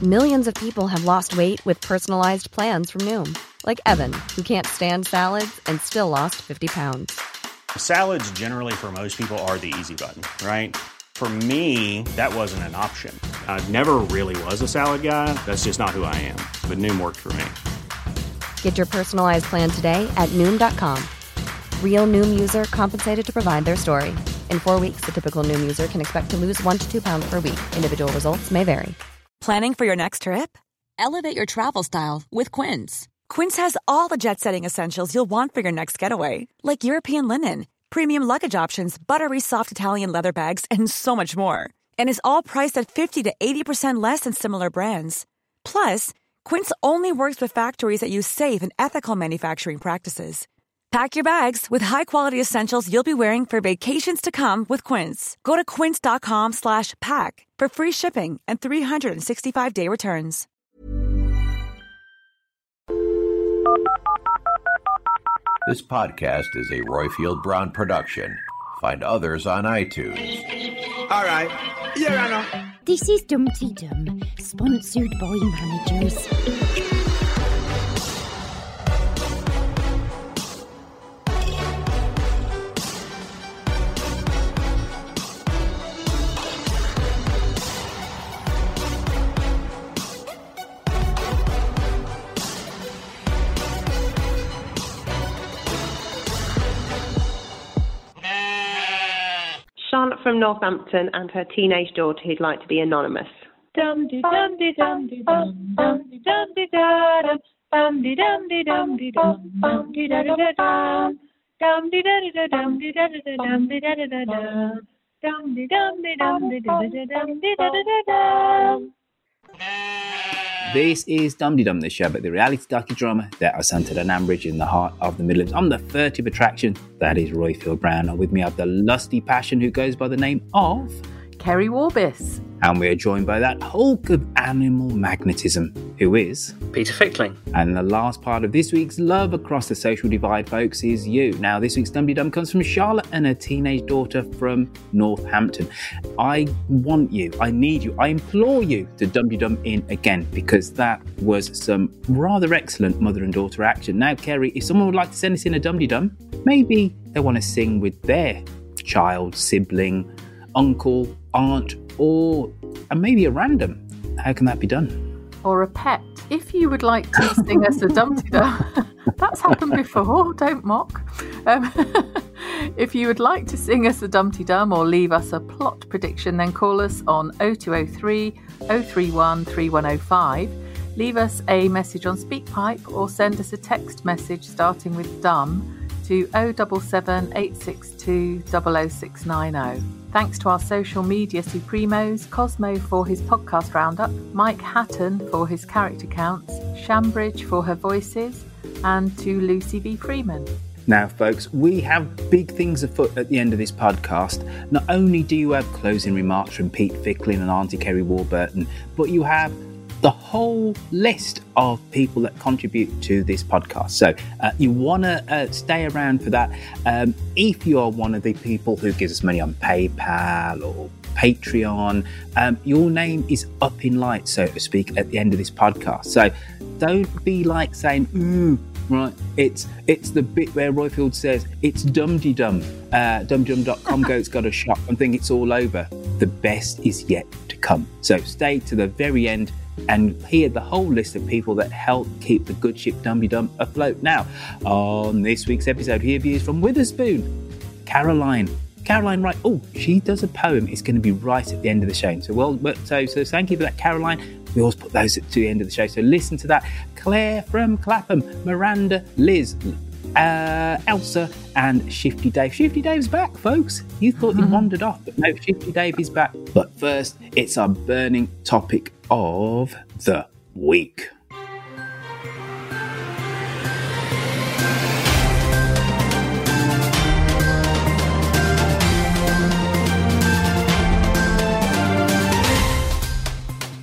Millions of people have lost weight with personalized plans from Noom. Like Evan, who can't stand salads and still lost 50 pounds. Salads generally for most people are the easy button, right? For me, that wasn't an option. I never really was a salad guy. That's just not who I am. But Noom worked for me. Get your personalized plan today at Noom.com. Real Noom user compensated to provide their story. In 4 weeks, the typical Noom user can expect to lose 1 to 2 pounds per week. Individual results may vary. Planning for your next trip? Elevate your travel style with Quince. Quince has all the jet-setting essentials you'll want for your next getaway, like European linen, premium luggage options, buttery soft Italian leather bags, and so much more. And is all priced at 50 to 80% less than similar brands. Plus, Quince only works with factories that use safe and ethical manufacturing practices. Pack your bags with high-quality essentials you'll be wearing for vacations to come with Quince. Go to quince.com/pack for free shipping and 365-day returns. This podcast is a Royfield Brown production. Find others on iTunes. All right. Here I know. This is Dumpty Dum, sponsored by managers. Charlotte from Northampton and her teenage daughter who'd like to be anonymous. Dum de dum de dum de dum dum de dum de da dum de dum de dum de dum dum de da da da dum de da da dum de da da dum de da da da dum de dum de dum de da da dum de da da da. This is Dum De Dum, the show about the reality docudrama that are centered on Ambridge in the heart of the Midlands. I'm the furtive attraction, that is Royfield Brown, and with me I have the lusty passion who goes by the name of Kerry Warbis. And we are joined by that Hulk of animal magnetism, who is Peter Fickling. And the last part of this week's Love Across the Social Divide, folks, is you. Now, this week's Dum De Dum comes from Charlotte and her teenage daughter from Northampton. I want you, I need you, I implore you to Dum De Dum in again, because that was some rather excellent mother and daughter action. Now, Kerry, if someone would like to send us in a Dum De Dum, maybe they want to sing with their child, sibling, uncle, aunt, or maybe a random. How can that be done? Or a pet. If you would like to sing us a Dumpty Dum, that's happened before, don't mock. If you would like to sing us a Dumpty Dum or leave us a plot prediction, then call us on 0203 031 3105. Leave us a message on SpeakPipe or send us a text message starting with DUM to 077 862 00690. Thanks to our social media supremos, Cosmo for his podcast roundup, Mike Hatton for his character counts, Shambridge for her voices, and to Lucy V. Freeman. Now, folks, we have big things afoot at the end of this podcast. Not only do you have closing remarks from Pete Fickling and Auntie Kerry Warburton, but you have the whole list of people that contribute to this podcast. So you want to stay around for that. If you are one of the people who gives us money on PayPal or Patreon, your name is up in lights, so to speak, at the end of this podcast. So don't be like saying, right, it's the bit where Royfield says, it's Dum-de-dum, dumdum.com go, it's got a shop, and think it's all over. The best is yet to come. So stay to the very end and hear the whole list of people that help keep the good ship Dum-de-dum afloat. Now, on this week's episode, here views from Witherspoon, Caroline Wright. Oh, she does a poem. It's going to be right at the end of the show. So thank you for that, Caroline. We always put those at the end of the show, so listen to that. Claire from Clapham, Miranda, Liz, Elsa, and Shifty Dave. Shifty Dave's back, folks. You thought he wandered off, but no, Shifty Dave is back. But first, it's our burning topic of the week.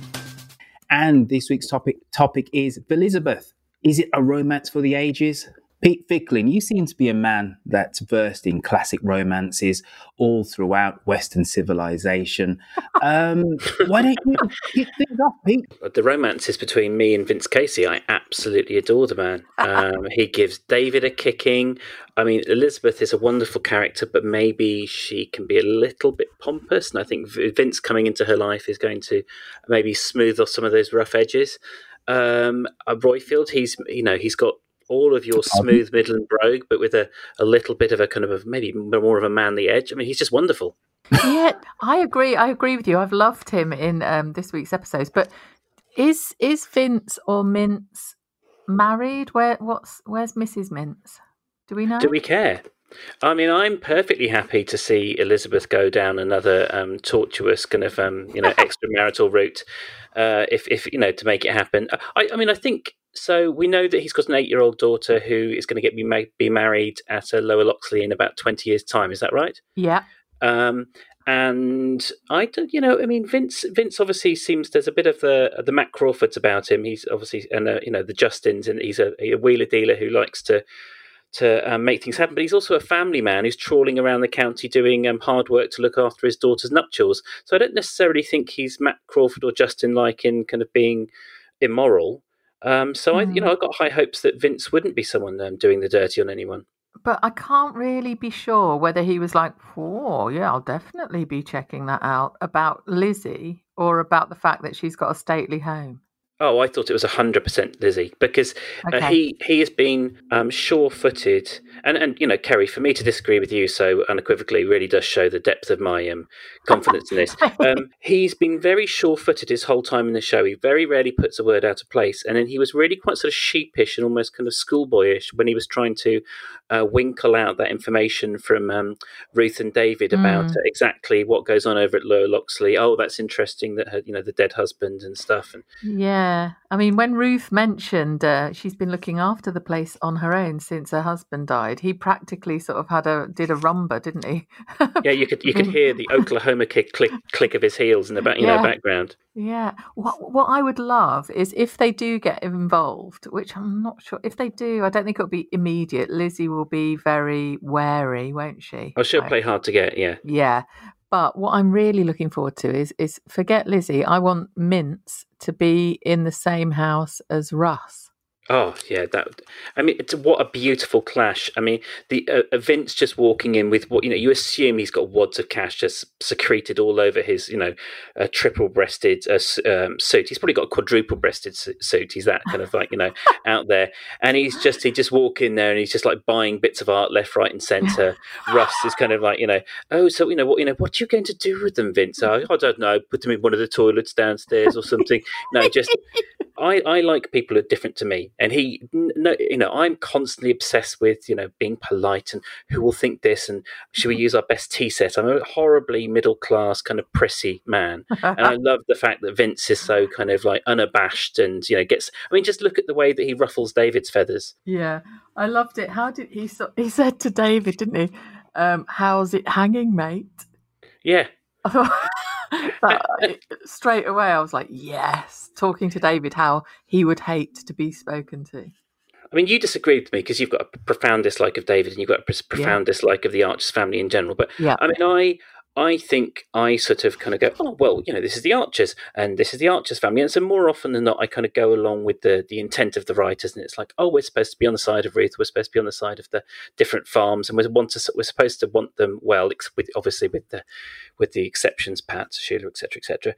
And this week's topic is Elizabeth. Is it a romance for the ages? Pete Ficklin, you seem to be a man that's versed in classic romances all throughout Western civilization. Why don't you kick things off, Pete? The romances between me and Vince Casey, I absolutely adore the man. He gives David a kicking. I mean, Elizabeth is a wonderful character, but maybe she can be a little bit pompous. And I think Vince coming into her life is going to maybe smooth off some of those rough edges. Royfield, he's got all of your smooth Midland brogue, but with a little bit of a kind of maybe more of a manly edge. I mean, he's just wonderful. Yeah, I agree. I agree with you. I've loved him in this week's episodes. But is Vince or Mintz married? Where's Mrs. Mintz? Do we know? Do we care? I mean, I'm perfectly happy to see Elizabeth go down another tortuous kind of extramarital route, if to make it happen. I think. So we know that he's got an 8-year-old daughter who is going to be married at a Lower Loxley in about 20 years' time. Is that right? Yeah. And I don't, Vince obviously seems there's a bit of the Matt Crawfords about him. He's obviously, and the Justins, and he's a wheeler dealer who likes to make things happen. But he's also a family man who's trawling around the county doing hard work to look after his daughter's nuptials. So I don't necessarily think he's Matt Crawford or Justin-like in kind of being immoral. I got high hopes that Vince wouldn't be someone doing the dirty on anyone. But I can't really be sure whether he was like, oh, yeah, I'll definitely be checking that out about Lizzie or about the fact that she's got a stately home. Oh, I thought it was 100% Lizzie, because he has been sure-footed, and Kerry, for me to disagree with you so unequivocally really does show the depth of my confidence in this. He's been very sure-footed his whole time in the show. He very rarely puts a word out of place, and then he was really quite sort of sheepish and almost kind of schoolboyish when he was trying to winkle out that information from Ruth and David about exactly what goes on over at Lower Loxley. Oh, that's interesting that her, the dead husband and stuff. And yeah. I mean, when Ruth mentioned she's been looking after the place on her own since her husband died, he practically sort of did a rumba, didn't he? Yeah, you could hear the Oklahoma click of his heels in the background. Yeah. What I would love is if they do get involved, which I'm not sure. If they do, I don't think it'll be immediate. Lizzie will be very wary, won't she? Oh, she'll play hard to get, yeah. Yeah. But what I'm really looking forward to is forget Lizzie. I want Mintz to be in the same house as Russ. Oh, yeah. What a beautiful clash. I mean, the Vince just walking in with what, you assume he's got wads of cash just secreted all over his, triple-breasted suit. He's probably got a quadruple-breasted suit. He's that kind of like, out there. And he just walk in there and he's just like buying bits of art left, right and centre. Russ is kind of like, what are you going to do with them, Vince? I don't know. Put them in one of the toilets downstairs or something. No, just... I like people who are different to me, and I'm constantly obsessed with being polite and who will think this and should we use our best tea set. I'm a horribly middle class kind of prissy man, and I love the fact that Vince is so kind of like unabashed and just look at the way that he ruffles David's feathers. Yeah, I loved it. How did he said to David, didn't he? How's it hanging, mate? Yeah. Straight away I was like, yes, talking to David how he would hate to be spoken to. I mean, you disagreed with me because you've got a profound dislike of David and you've got a profound dislike of the Archers family in general, but I mean, I think I sort of kind of go, oh, well, this is the Archers and this is the Archers family. And so more often than not, I kind of go along with the intent of the writers. And it's like, oh, we're supposed to be on the side of Ruth. We're supposed to be on the side of the different farms. And we're supposed to want them well, obviously with the exceptions, Pat, Sheila, et cetera,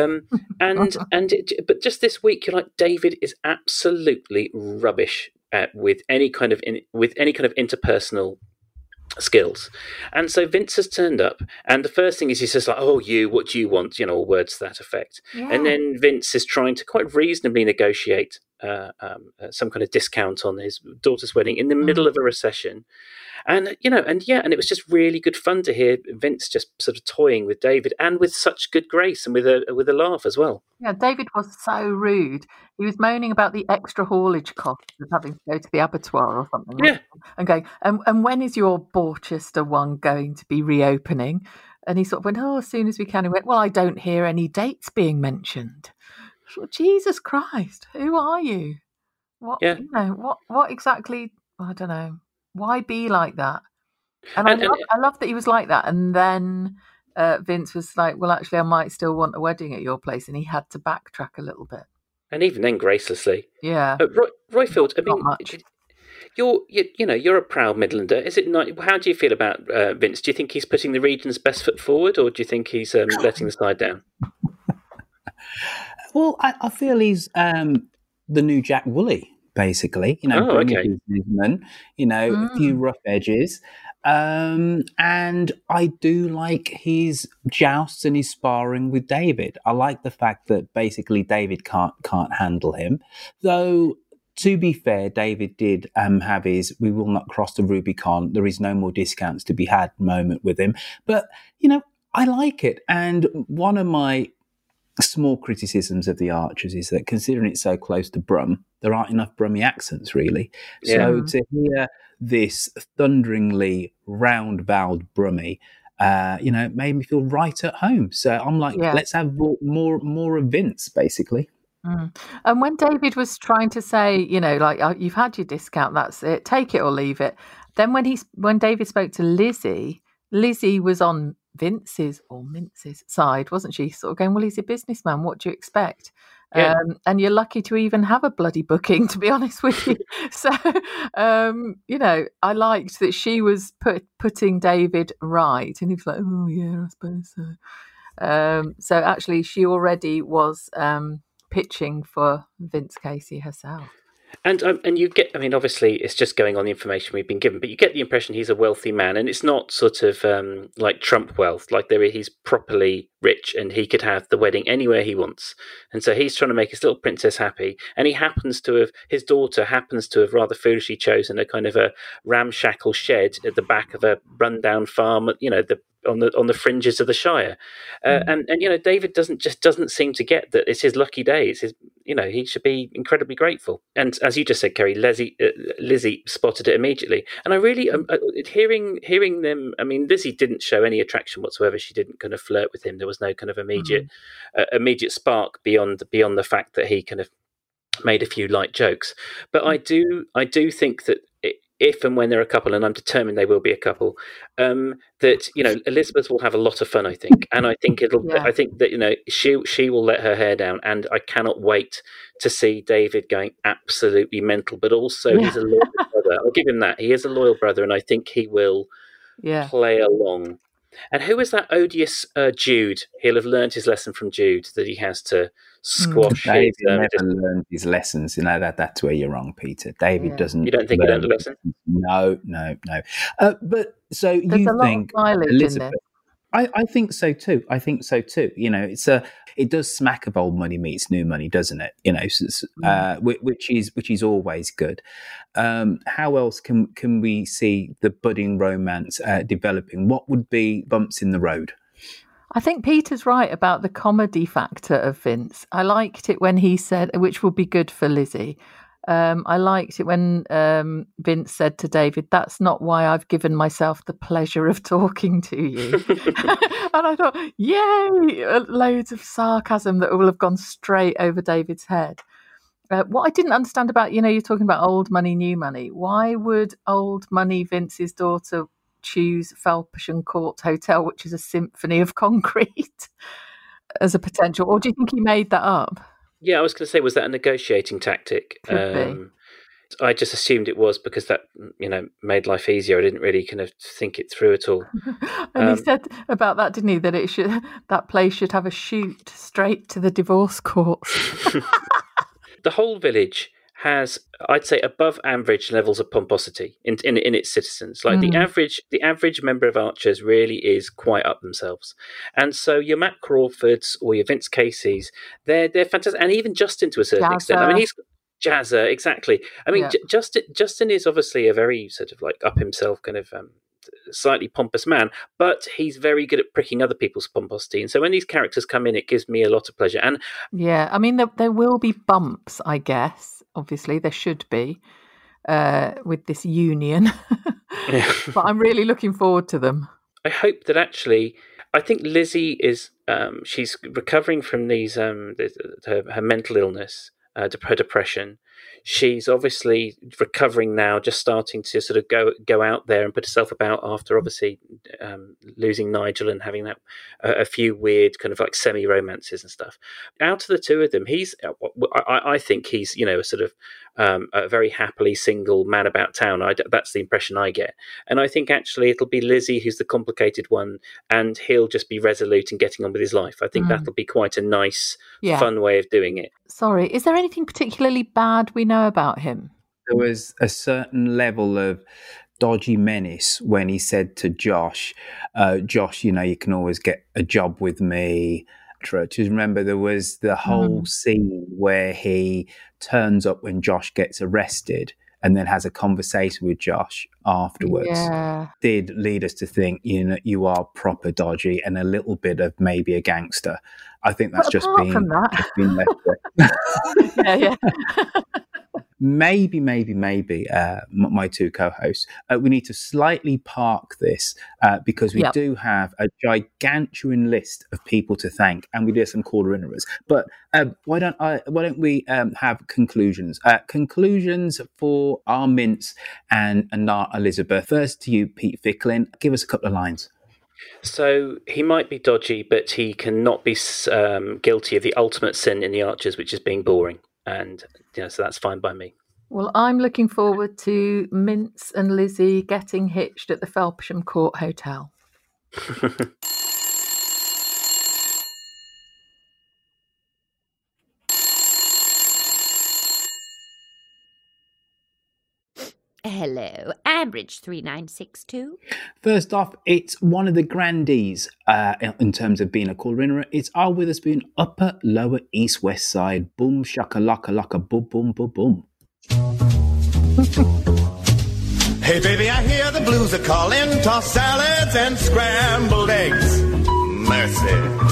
but just this week, you're like, David is absolutely rubbish with any kind of interpersonal skills. And so Vince has turned up, and the first thing is he says like, oh, what do you want, or words to that effect. And then Vince is trying to quite reasonably negotiate some kind of discount on his daughter's wedding in the middle of a recession. And it was just really good fun to hear Vince just sort of toying with David, and with such good grace and with a laugh as well. Yeah, David was so rude. He was moaning about the extra haulage costs of having to go to the abattoir or something. Yeah, and going, and when is your Borchester one going to be reopening? And he sort of went, oh, as soon as we can. He went, well, I don't hear any dates being mentioned. Jesus Christ, who are you? What? Yeah. What exactly? I don't know. Why be like that? And I love that he was like that. And then Vince was like, well, actually, I might still want a wedding at your place. And he had to backtrack a little bit. And even then, gracelessly. Yeah. Roifield, I Not mean, much. you're a proud Midlander. Is it not? How do you feel about Vince? Do you think he's putting the region's best foot forward, or do you think he's letting the side down? Well, I feel he's the new Jack Woolley, basically. You know, okay. A few rough edges. And I do like his jousts and his sparring with David. I like the fact that basically David can't handle him. Though, to be fair, David did have his "we will not cross the Rubicon, there is no more discounts to be had" moment with him. But, I like it. And one of my small criticisms of the Archers is that, considering it's so close to Brum, there aren't enough Brummy accents, really. Yeah. So to hear this thunderingly round-voweled Brummy, made me feel right at home. So I'm like, let's have more of Vince, basically. Mm. And when David was trying to say, you've had your discount, that's it, take it or leave it. Then when David spoke to Lizzie was on Vince's or Mince's side, wasn't she? Sort of going, well, he's a businessman. What do you expect? Yeah. And you're lucky to even have a bloody booking, to be honest with you. So, I liked that she was putting David right. And he was like, oh, yeah, I suppose so. So actually, she already was pitching for Vince Casey herself. And you get, I mean, obviously it's just going on the information we've been given, but you get the impression he's a wealthy man, and it's not sort of like Trump wealth, like he's properly rich and he could have the wedding anywhere he wants. And so he's trying to make his little princess happy, and his daughter happens to have rather foolishly chosen a kind of a ramshackle shed at the back of a rundown farm, on the fringes of the Shire, and David doesn't seem to get that it's his lucky day. It's his, he should be incredibly grateful. And as you just said, Kerry, Lizzie spotted it immediately. And I really hearing them. I mean, Lizzie didn't show any attraction whatsoever. She didn't kind of flirt with him. There was no kind of immediate spark beyond the fact that he kind of made a few light jokes. But I do think that if and when they're a couple, and I'm determined they will be a couple, that Elizabeth will have a lot of fun, I think, and I think I think that she will let her hair down, and I cannot wait to see David going absolutely mental. But also, he's a loyal brother. I'll give him that. He is a loyal brother, and I think he will play along. And who is that odious Jude? He'll have learned his lesson from Jude that he has to squash. David never learned his lessons. That's where you're wrong, Peter. David doesn't. You don't think he learned a lesson? No. But so you think Elizabeth? I think so too. It does smack of old money meets new money, doesn't it? Which is always good. How else can we see the budding romance developing? What would be bumps in the road? I think Peter's right about the comedy factor of Vince. I liked it when he said, which would be good for Lizzie. I liked it when Vince said to David, "That's not why I've given myself the pleasure of talking to you." And I thought, yay, loads of sarcasm that will have gone straight over David's head. What I didn't understand about, you're talking about old money, new money. Why would old money Vince's daughter choose Felpersham Court Hotel, which is a symphony of concrete, as a potential? Or do you think he made that up? Yeah, I was going to say, was that a negotiating tactic? I just assumed it was because that, made life easier. I didn't really kind of think it through at all. And he said about that, didn't he, that that place should have a chute straight to the divorce courts. The whole village has, I'd say, above average levels of pomposity in its citizens. Like the average member of Archers really is quite up themselves. And so your Matt Crawfords or your Vince Caseys, they're fantastic. And even Justin, to a certain extent. I mean, he's Jazzer, exactly. I mean, Justin is obviously a very sort of like up himself kind of slightly pompous man, but he's very good at pricking other people's pomposity. And so when these characters come in, it gives me a lot of pleasure. And yeah, I mean, there will be bumps, I guess. Obviously, there should be with this union. But I'm really looking forward to them. I hope that actually, I think Lizzie is, she's recovering from these, her mental illness, her depression. she's obviously recovering now, just starting to sort of go out there and put herself about after obviously losing Nigel and having that a few weird kind of like semi-romances and stuff. Out of the two of them, I think he's, you know, a sort of a very happily single man about town. That's the impression I get. And I think actually it'll be Lizzie who's the complicated one, and he'll just be resolute and getting on with his life. I think that'll be quite a nice, fun way of doing it. Sorry, is there anything particularly bad we know about him? There was a certain level of dodgy menace when he said to Josh, Josh, you know, you can always get a job with me. Just remember, there was the whole scene where he turns up when Josh gets arrested and then has a conversation with Josh afterwards. Yeah. Did lead us to think, you know, you are proper dodgy and a little bit of maybe a gangster. I think that's just been left with. Yeah. Maybe, my two co-hosts, we need to slightly park this because we do have a gigantuan list of people to thank, and we do have some caller-inners. But why don't we have conclusions? Conclusions for our Mints and our Elizabeth. First to you, Pete Ficklin. Give us a couple of lines. So he might be dodgy, but he cannot be guilty of the ultimate sin in the Archers, which is being boring. And so that's fine by me. Well, I'm looking forward to Mince and Lizzie getting hitched at the Felpersham Court Hotel. Hello, Ambridge 3962. First off, it's one of the grandees in terms of being a caller-inner. It's our Witherspoon, upper, lower, east, west side. Boom, shaka, laka, laka, boom, boom, boom, boom. Hey, baby, I hear the blues are calling. Tossed salads and scrambled eggs. Mercy.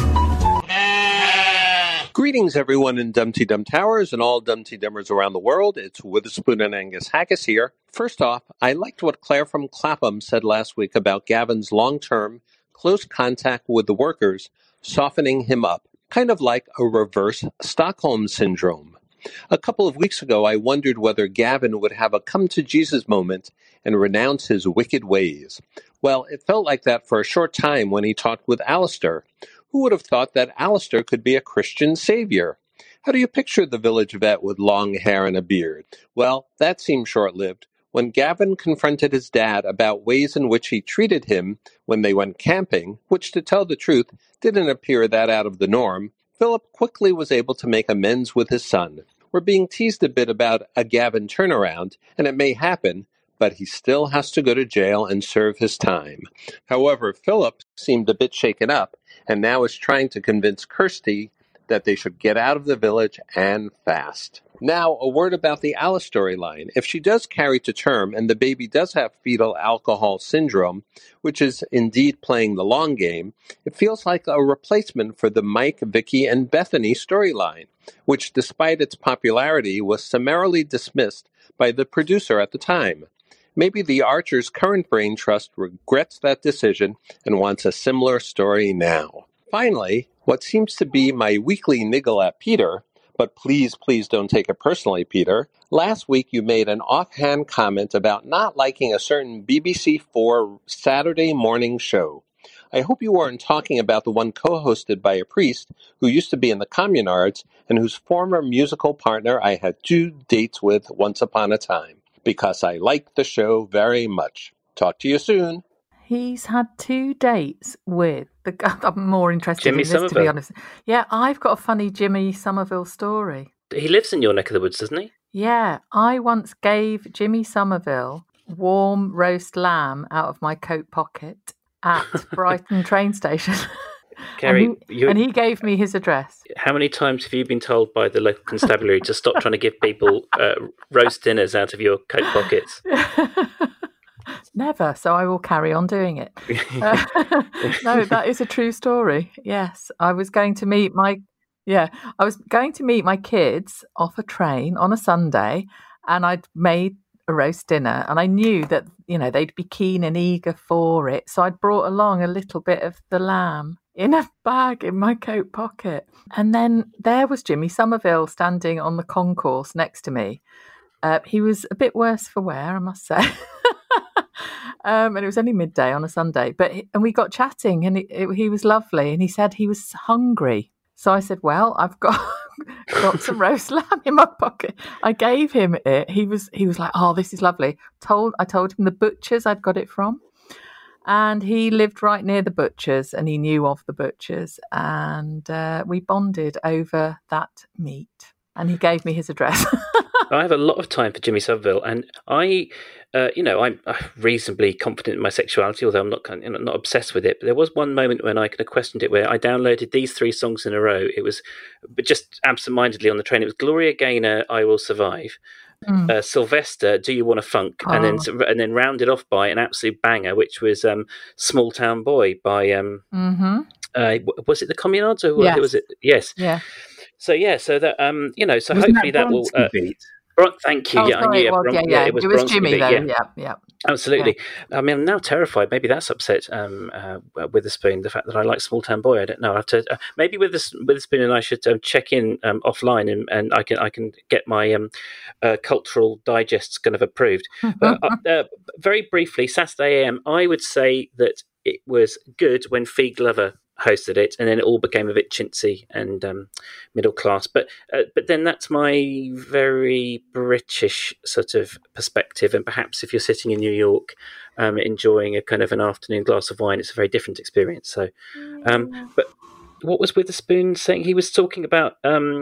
Greetings, everyone in Dumpty Dum Towers and all Dumpty Dummers around the world. It's Witherspoon and Angus Haggis here. First off, I liked what Claire from Clapham said last week about Gavin's long-term, close contact with the workers, softening him up, kind of like a reverse Stockholm syndrome. A couple of weeks ago, I wondered whether Gavin would have a come-to-Jesus moment and renounce his wicked ways. Well, it felt like that for a short time when he talked with Alistair. Who would have thought that Alistair could be a Christian savior? How do you picture the village vet with long hair and a beard? Well, that seemed short-lived. When Gavin confronted his dad about ways in which he treated him when they went camping, which, to tell the truth, didn't appear that out of the norm, Philip quickly was able to make amends with his son. We're being teased a bit about a Gavin turnaround, and it may happen, but he still has to go to jail and serve his time. However, Philip seemed a bit shaken up, and now is trying to convince Kirsty that they should get out of the village and fast. Now, a word about the Alice storyline. If she does carry to term and the baby does have fetal alcohol syndrome, which is indeed playing the long game, it feels like a replacement for the Mike, Vicky, and Bethany storyline, which, despite its popularity, was summarily dismissed by the producer at the time. Maybe the Archers' current brain trust regrets that decision and wants a similar story now. Finally, what seems to be my weekly niggle at Peter, but please don't take it personally, Peter. Last week you made an offhand comment about not liking a certain BBC4 Saturday morning show. I hope you weren't talking about the one co-hosted by a priest who used to be in the Communards and whose former musical partner I had 2 dates with once upon a time. Because I like the show very much. Talk to you soon. He's had 2 dates with the guy. I'm more interested Jimmy in this, Somerville. to be honest. Yeah, I've got a funny Jimmy Somerville story. He lives in your neck of the woods, doesn't he? Yeah, I once gave Jimmy Somerville warm roast lamb out of my coat pocket at Brighton train station. Kerry, and he gave me his address. How many times have you been told by the local constabulary to stop trying to give people roast dinners out of your coat pockets? Never, so I will carry on doing it. No, that is a true story. Yes, I was going to meet my kids off a train on a Sunday, and I'd made a roast dinner, and I knew that they'd be keen and eager for it, so I'd brought along a little bit of the lamb. in a bag in my coat pocket. And then there was Jimmy Somerville standing on the concourse next to me. He was a bit worse for wear, I must say. And it was only midday on a Sunday. And we got chatting, and he was lovely. And he said he was hungry. So I said, well, I've got some roast lamb in my pocket. I gave him it. He was like, oh, this is lovely. I told him the butchers I'd got it from. And he lived right near the butchers, and he knew of the butchers. And we bonded over that meat. And he gave me his address. I have a lot of time for Jimmy Somerville, and I'm reasonably confident in my sexuality, although I'm not obsessed with it. But there was one moment when I kind of questioned it, where I downloaded these 3 songs in a row. It was, but just absentmindedly on the train. It was Gloria Gaynor, "I Will Survive," Sylvester, "Do You Want a Funk," and then rounded off by an absolute banger, which was "Small Town Boy" by was it the Communards, or yes. was it? Yes. Yeah. So that so Wasn't hopefully that will. beat? Thank you. Oh, I knew it was Bronski Jimmy, beat, though. Yeah. Absolutely. Yeah. I mean, I'm now terrified. Maybe that's upset Witherspoon, the fact that I like Small Town Boy. I don't know. I have to maybe Witherspoon and I should check in offline, and I can get my cultural digests kind of approved. Very briefly, Saturday AM. I would say that it was good when Fee Glover hosted it, and then it all became a bit chintzy and middle class. But then that's my very British sort of perspective, and perhaps if you're sitting in New York enjoying a kind of an afternoon glass of wine, it's a very different experience. So, but what was Witherspoon saying? He was talking about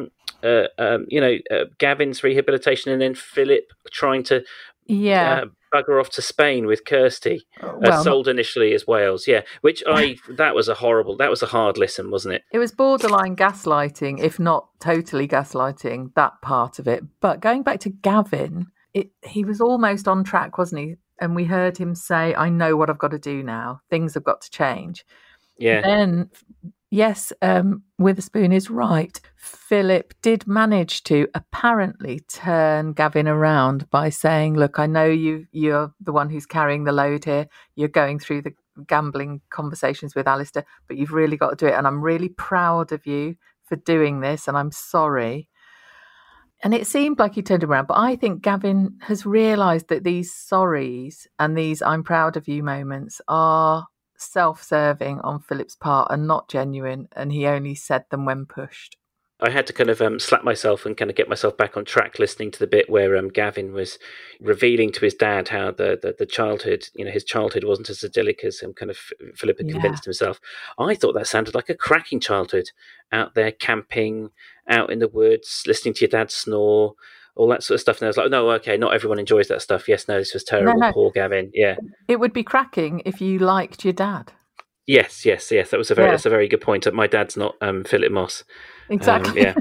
Gavin's rehabilitation, and then Philip trying to bugger off to Spain with Kirsty, sold initially as Wales, which that was a hard listen, wasn't it? It was borderline gaslighting, if not totally gaslighting, that part of it. But going back to Gavin, he was almost on track, wasn't he? And we heard him say, I know what I've got to do now. Things have got to change. Yeah. Then, yes, Witherspoon is right. Philip did manage to apparently turn Gavin around by saying, look, I know you're the one who's carrying the load here. You're going through the gambling conversations with Alistair, but you've really got to do it. And I'm really proud of you for doing this, and I'm sorry. And it seemed like he turned around, but I think Gavin has realised that these sorries and these I'm proud of you moments are self-serving on Philip's part and not genuine, and he only said them when pushed. I had to kind of slap myself and kind of get myself back on track listening to the bit where Gavin was revealing to his dad how the childhood, his childhood wasn't as idyllic as kind of Philip had convinced himself. I thought that sounded like a cracking childhood, out there camping, out in the woods, listening to your dad snore, all that sort of stuff. And I was like, no, okay, not everyone enjoys that stuff. Yes, no, this was terrible. No. Poor Gavin. Yeah. It would be cracking if you liked your dad. Yes. That was that's a very good point. My dad's not Philip Moss. Exactly. Yeah.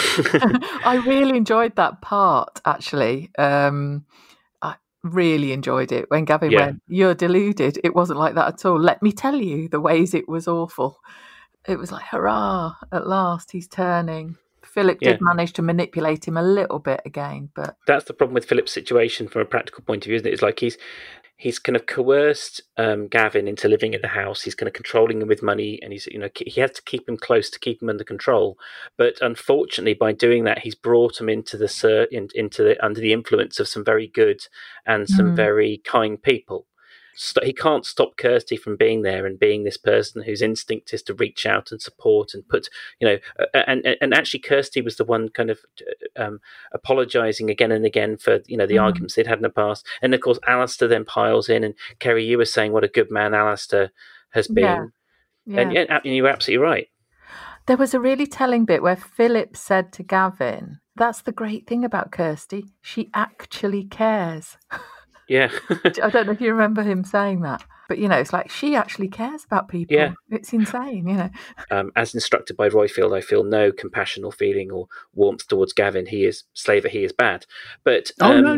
I really enjoyed that part, actually. I really enjoyed it when Gavin went, you're deluded. It wasn't like that at all. Let me tell you the ways it was awful. It was like, hurrah, at last he's turning. Philip did manage to manipulate him a little bit again, but that's the problem with Philip's situation from a practical point of view, isn't it? It's like he's kind of coerced Gavin into living in the house. He's kind of controlling him with money, and he has to keep him close to keep him under control. But unfortunately, by doing that, he's brought him into under the influence of some very good and some very kind people. He can't stop Kirsty from being there and being this person whose instinct is to reach out and support and put, and actually Kirsty was the one kind of apologising again and again for, the arguments they'd had in the past. And of course, Alistair then piles in, and Kerry, you were saying what a good man Alistair has been. And you were absolutely right. There was a really telling bit where Philip said to Gavin, that's the great thing about Kirsty. She actually cares. Yeah. I don't know if you remember him saying that, but it's like she actually cares about people. Yeah. It's insane, As instructed by Royfield, I feel no compassion or feeling or warmth towards Gavin. He is slaver. He is bad. But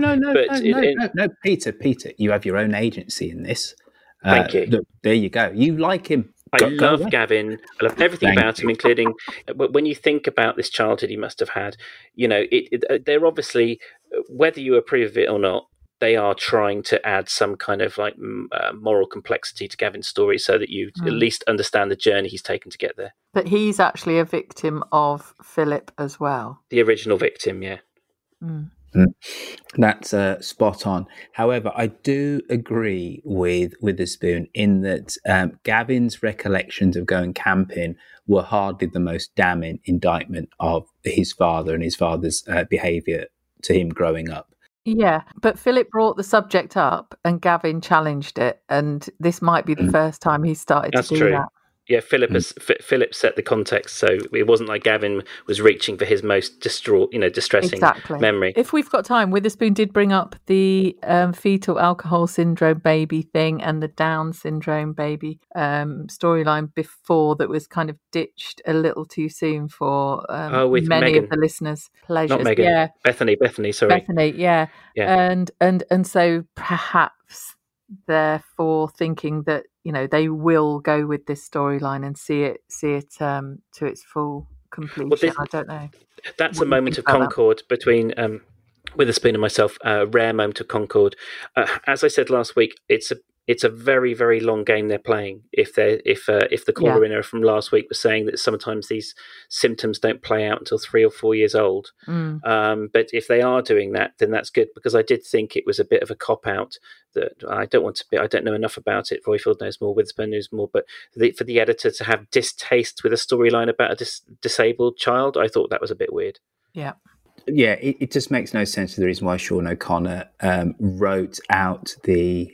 no, Peter, you have your own agency in this. Thank you. Look, there you go. You like him. I love Gavin. I love everything about him, including when you think about this childhood he must have had. They're obviously, whether you approve of it or not, they are trying to add some kind of like moral complexity to Gavin's story so that you at least understand the journey he's taken to get there. But he's actually a victim of Philip as well. The original victim, yeah. That's spot on. However, I do agree with Witherspoon in that Gavin's recollections of going camping were hardly the most damning indictment of his father and his father's behaviour to him growing up. Yeah, but Philip brought the subject up and Gavin challenged it, and this might be the first time he started to do that. Yeah, Philip set the context, so it wasn't like Gavin was reaching for his most distressing memory. If we've got time, Witherspoon did bring up the fetal alcohol syndrome baby thing and the Down syndrome baby storyline before that was kind of ditched a little too soon for with many Megan. of the listeners' pleasures. Not Megan, yeah. Bethany, sorry. Bethany, yeah. And so perhaps therefore thinking that they will go with this storyline and see it to its full completion. I don't know. That's a moment of concord between Witherspoon and myself. A rare moment of concord. As I said last week, it's a very, very long game they're playing. If the caller winner from last week was saying that sometimes these symptoms don't play out until 3 or 4 years old, but if they are doing that, then that's good, because I did think it was a bit of a cop out. That I don't know enough about it. Roifield knows more, Witherspoon knows more, but for the editor to have distaste with a storyline about a disabled child, I thought that was a bit weird. Yeah. Yeah, it just makes no sense to the reason why Sean O'Connor wrote out the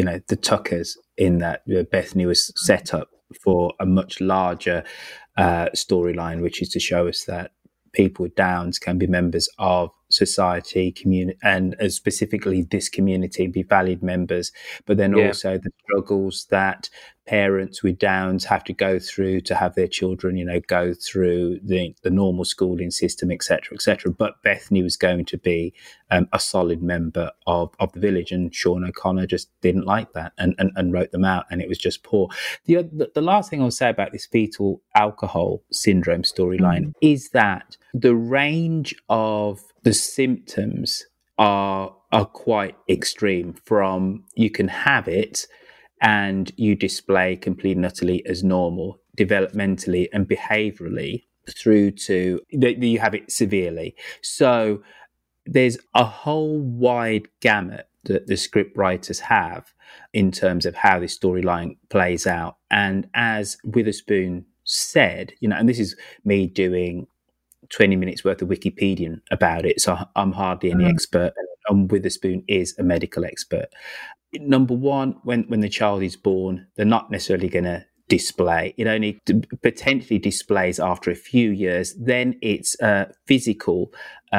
Tuckers in that Bethany was set up for a much larger storyline, which is to show us that people with Downs can be members of society, community, and specifically this community, be valued members, but then also the struggles that parents with Downs have to go through to have their children, go through the normal schooling system, etc., etc. But Bethany was going to be a solid member of the village, and Sean O'Connor just didn't like that and wrote them out, and it was just poor. The last thing I'll say about this fetal alcohol syndrome storyline is that the range of the symptoms are quite extreme. From you can have it and you display completely and utterly as normal developmentally and behaviorally, through to you have it severely. So there's a whole wide gamut that the script writers have in terms of how this storyline plays out. And as Witherspoon said, and this is me doing 20 minutes worth of Wikipedia about it, so I'm hardly any expert, and Witherspoon is a medical expert. Number one, when the child is born, they're not necessarily going to display. It only potentially displays after a few years. Then it's physical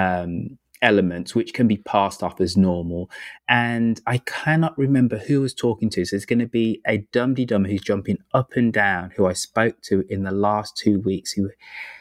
elements which can be passed off as normal. And I cannot remember who I was talking to. So there's going to be a dum-de-dum who's jumping up and down, who I spoke to in the last 2 weeks, who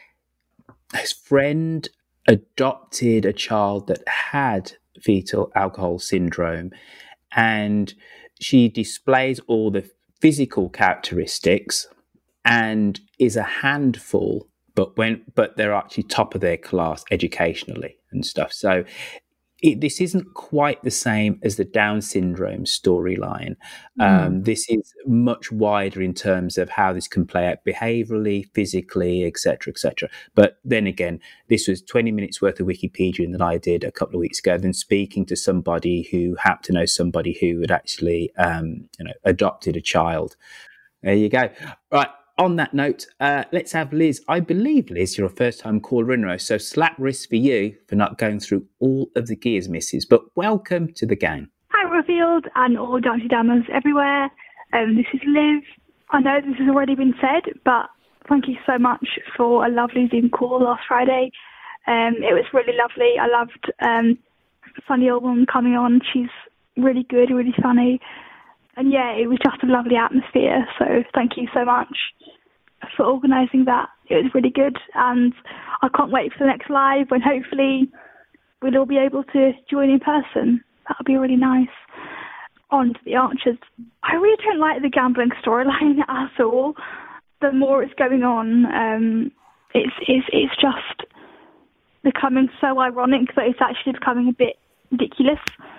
his friend adopted a child that had fetal alcohol syndrome, and she displays all the physical characteristics and is a handful, but they're actually top of their class educationally and stuff. So this isn't quite the same as the Down syndrome storyline. This is much wider in terms of how this can play out behaviourally, physically, etc., etc. But then again, this was 20 minutes worth of Wikipedia that I did a couple of weeks ago, then speaking to somebody who happened to know somebody who had actually adopted a child. There you go. Right. On that note, let's have Liz. I believe, Liz, you're a first-time caller in, so slap wrist for you for not going through all of the gears misses. But welcome to the gang. Hi, Roifield, and all Dancey Dammers everywhere. This is Liv. I know this has already been said, but thank you so much for a lovely Zoom call last Friday. It was really lovely. I loved Funny Old Woman coming on. She's really good, really funny. And yeah, it was just a lovely atmosphere. So thank you so much for organising that. It was really good. And I can't wait for the next live when hopefully we'll all be able to join in person. That'll be really nice. On to the Archers. I really don't like the gambling storyline at all. The more it's going on, it's just becoming so ironic that it's actually becoming a bit ridiculous.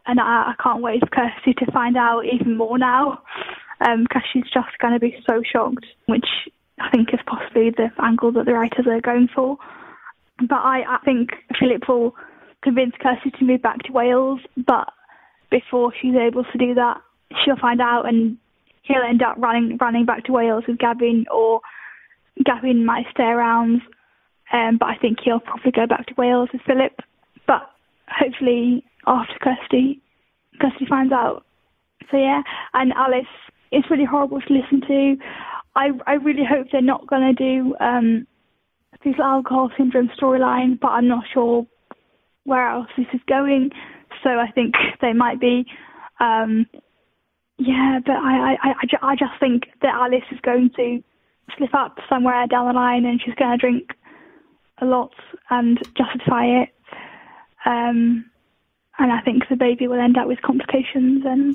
and I can't wait for Kirsty to find out even more now, because she's just going to be so shocked, which I think is possibly the angle that the writers are going for. But I think Philip will convince Kirsty to move back to Wales, but before she's able to do that, she'll find out and he'll end up running back to Wales with Gavin, or Gavin might stay around, but I think he'll probably go back to Wales with Philip. But hopefully after Kirsty finds out. So yeah, and Alice, it's really horrible to listen to. I really hope they're not going to do this alcohol syndrome storyline, but I'm not sure where else this is going. So I think they might be. Yeah, but I just think that Alice is going to slip up somewhere down the line, and she's going to drink a lot and justify it. And I think the baby will end up with complications, and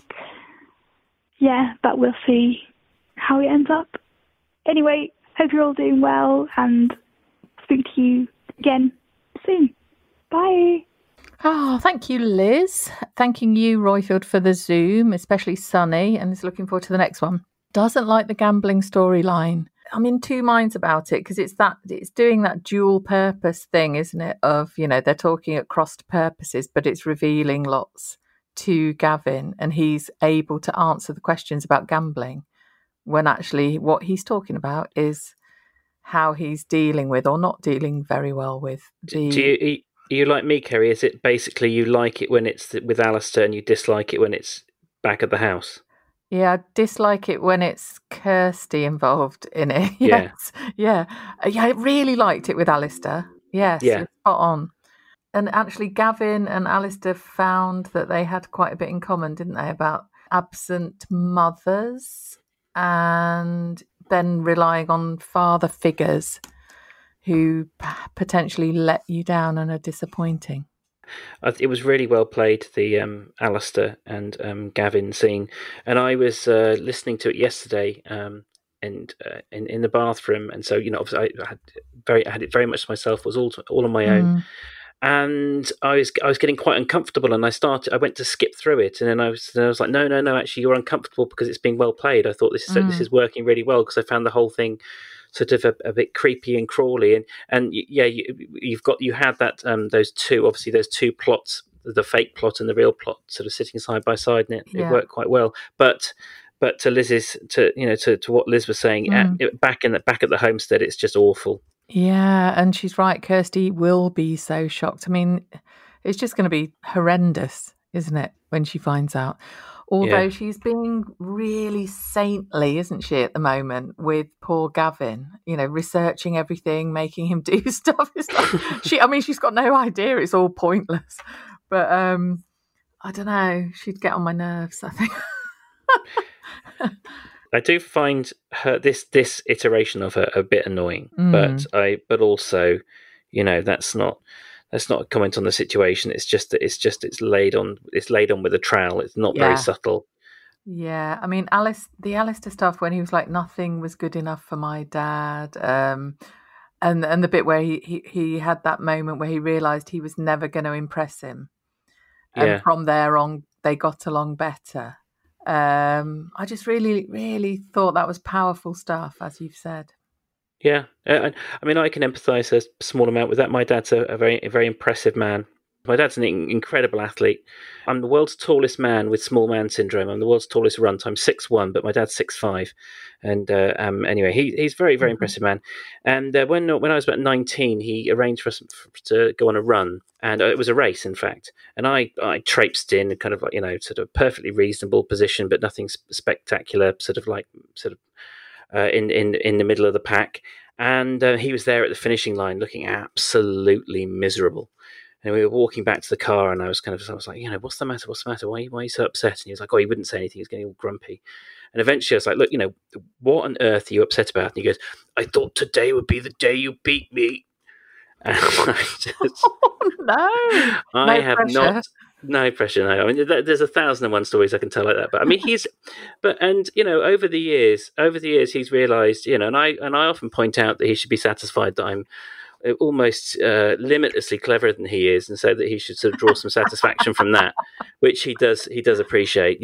yeah, but we'll see how it ends up. Anyway, hope you're all doing well, and speak to you again soon. Bye. Oh, thank you, Liz. Thanking you, Roifield, for the Zoom, especially Sunny, and is looking forward to the next one. Doesn't like the gambling storyline. I'm in two minds about it, because it's doing that dual purpose thing, isn't it? Of, they're talking at crossed purposes, but it's revealing lots to Gavin, and he's able to answer the questions about gambling, when actually what he's talking about is how he's dealing with, or not dealing very well with, the... Are you like me, Kerry? Is it basically you like it when it's with Alistair and you dislike it when it's back at the house? Yeah, I dislike it when it's Kirsty involved in it. Yes. Yeah. I really liked it with Alistair. Yes, yeah. It's spot on. And actually, Gavin and Alistair found that they had quite a bit in common, didn't they? About absent mothers and then relying on father figures who potentially let you down and are disappointing. It was really well played, the Alistair and Gavin scene, and I was listening to it yesterday, and in the bathroom, and so obviously I had it very much to myself. It was all on my own, and I was getting quite uncomfortable, and I went to skip through it, and then I was like, no, actually you're uncomfortable because it's being well played. I thought this is working really well, because I found the whole thing sort of a bit creepy and crawly, and you had that those two plots, the fake plot and the real plot, sort of sitting side by side, and it worked quite well. But to Liz's to what Liz was saying, back at the homestead, it's just awful. Yeah, and she's right. Kirsty will be so shocked. I mean, it's just going to be horrendous, isn't it, when she finds out? Although she's being really saintly, isn't she, at the moment, with poor Gavin, researching everything, making him do stuff. It's like, she's got no idea. It's all pointless. But I don't know. She'd get on my nerves, I think. I do find her this iteration of her a bit annoying, but also, that's not a comment on the situation. It's just that it's laid on with a trowel. It's not very subtle. Yeah, I mean, the Alistair stuff, when he was like, nothing was good enough for my dad, and the bit where he had that moment where he realised he was never going to impress him, and from there on they got along better. I just really, really thought that was powerful stuff, as you've said. Yeah, I mean, I can empathise a small amount with that. My dad's a very impressive man. My dad's an incredible athlete. I'm the world's tallest man with small man syndrome. I'm the world's tallest runt. I'm 6'1", but my dad's 6'5". And anyway, he's very, very impressive man. And when I was about 19, he arranged for us to go on a run. And it was a race, in fact. And I traipsed in, kind of like, sort of perfectly reasonable position, but nothing spectacular, in the middle of the pack. And he was there at the finishing line looking absolutely miserable. And we were walking back to the car, and I was like, what's the matter? Why are you so upset? And he was like, he wouldn't say anything. He was getting all grumpy. And eventually I was like, look, what on earth are you upset about? And he goes, I thought today would be the day you beat me. And I have pressure. No pressure. No, I mean, there's 1,001 stories I can tell like that. But I mean, over the years, he's realised, and I often point out that he should be satisfied that I'm almost limitlessly cleverer than he is, and so that he should sort of draw some satisfaction from that, which he does appreciate.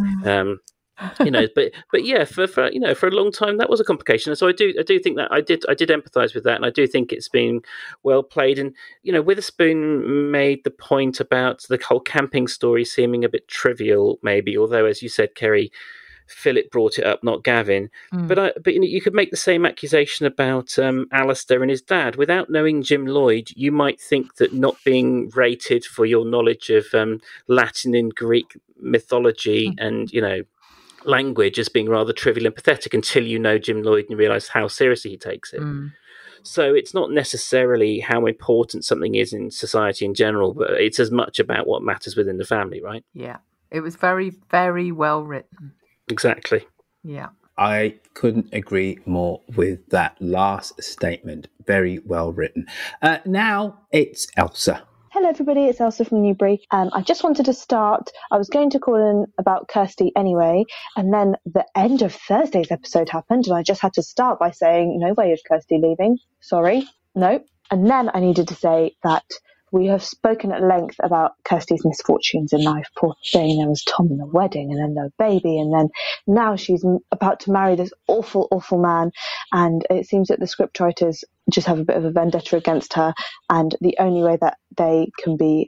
But yeah, for a long time that was a complication, and so I do think that I did empathise with that, and I do think it's been well played. And Witherspoon made the point about the whole camping story seeming a bit trivial, maybe, although as you said, Kerry, Philip brought it up, not Gavin. But you could make the same accusation about Alistair and his dad. Without knowing Jim Lloyd, you might think that not being rated for your knowledge of Latin and Greek mythology and language as being rather trivial and pathetic until you know Jim Lloyd and you realise how seriously he takes it. So it's not necessarily how important something is in society in general, but it's as much about what matters within the family, right? Yeah, it was very, very well written. Exactly. Yeah. I couldn't agree more with that last statement. Very well written. Now it's Elsa. Hello everybody, it's Elsa from Newbury. I just wanted to start, I was going to call in about Kirsty anyway, and then the end of Thursday's episode happened, and I just had to start by saying, no way is Kirsty leaving. Sorry, no. And then I needed to say that we have spoken at length about Kirsty's misfortunes in life. Poor thing, there was Tom in the wedding, and then the baby, and then now she's about to marry this awful, awful man, and it seems that the scriptwriters just have a bit of a vendetta against her, and the only way that they can be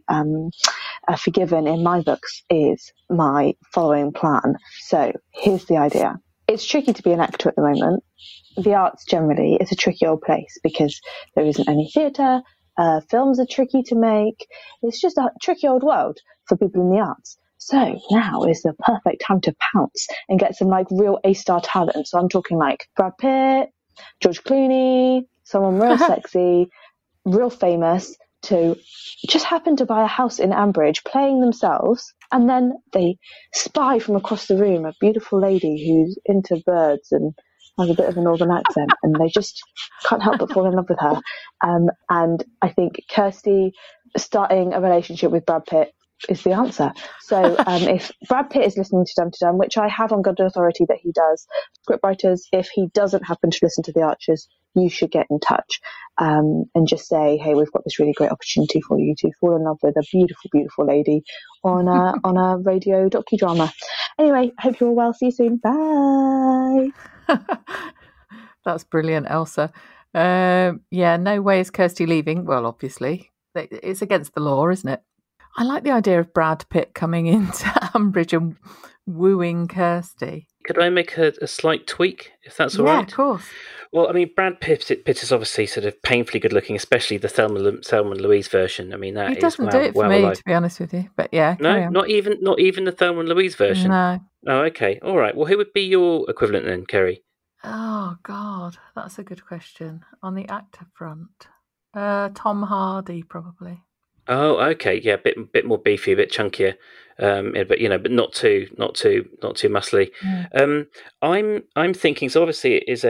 forgiven in my books is my following plan. So here's the idea. It's tricky to be an actor at the moment. The arts generally is a tricky old place because there isn't any theatre. Films are tricky to make. It's just a tricky old world for people in the arts. So now is the perfect time to pounce and get some real A-star talent. So I'm talking Brad Pitt, George Clooney, someone real sexy, real famous, to just happen to buy a house in Ambridge, playing themselves, and then they spy from across the room a beautiful lady who's into birds and has a bit of a northern accent, and they just can't help but fall in love with her. And I think Kirsty starting a relationship with Brad Pitt is the answer. So if Brad Pitt is listening to Dum to Dum, which I have on good authority that he does, scriptwriters, if he doesn't happen to listen to The Archers, you should get in touch and just say, hey, we've got this really great opportunity for you to fall in love with a beautiful, beautiful lady on a radio docudrama. Anyway, hope you're all well. See you soon. Bye. That's brilliant, Elsa. No way is Kirsty leaving. Well, obviously, it's against the law, isn't it? I like the idea of Brad Pitt coming into Ambridge and wooing Kirsty. Could I make a slight tweak, if that's all right? Yeah, of course. Well, I mean, Brad Pitt is obviously sort of painfully good looking, especially the Thelma and Louise version. I mean, that it doesn't do it for me, to be honest with you. But yeah, no, not even the Thelma and Louise version. No. Oh, okay, all right. Well, who would be your equivalent then, Kerry? Oh God, that's a good question. On the actor front, Tom Hardy probably. Oh, okay, yeah, a bit more beefy, a bit chunkier, but not too muscly. Yeah. I'm thinking. So obviously it is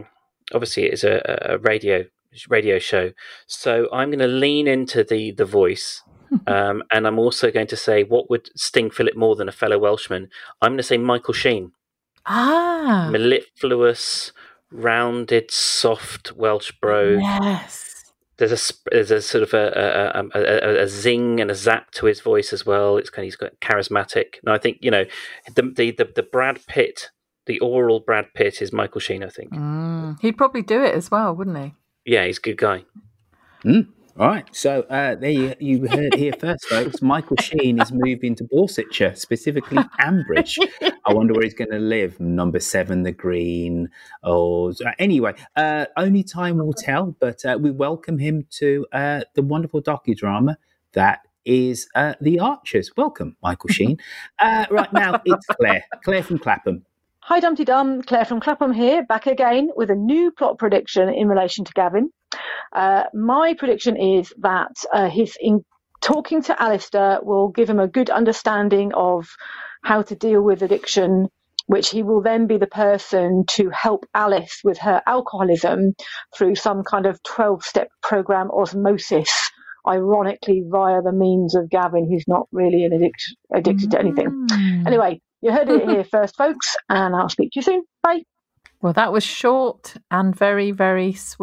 a radio show. So I'm going to lean into the voice, and I'm also going to say what would sting Philip more than a fellow Welshman. I'm going to say Michael Sheen. Ah, mellifluous, rounded, soft Welsh brogue. Yes. There's a sort of a zing and a zap to his voice as well. He's got charismatic. No, I think the Brad Pitt, the oral Brad Pitt is Michael Sheen. I think he'd probably do it as well, wouldn't he? Yeah, he's a good guy. All right, so there you heard it here first, folks. Michael Sheen is moving to Dorsetshire, specifically Ambridge. I wonder where he's going to live. Number 7, the Green. Anyway, only time will tell. But we welcome him to the wonderful docudrama that is The Archers. Welcome, Michael Sheen. Right now, it's Claire from Clapham. Hi, Dumpty Dum. Claire from Clapham here, back again with a new plot prediction in relation to Gavin. My prediction is that his talking to Alistair will give him a good understanding of how to deal with addiction, which he will then be the person to help Alice with her alcoholism through some kind of 12-step program osmosis, ironically via the means of Gavin, who's not really addicted to anything. Anyway, you heard it here first, folks, and I'll speak to you soon. Bye. Well, that was short and very, very sweet.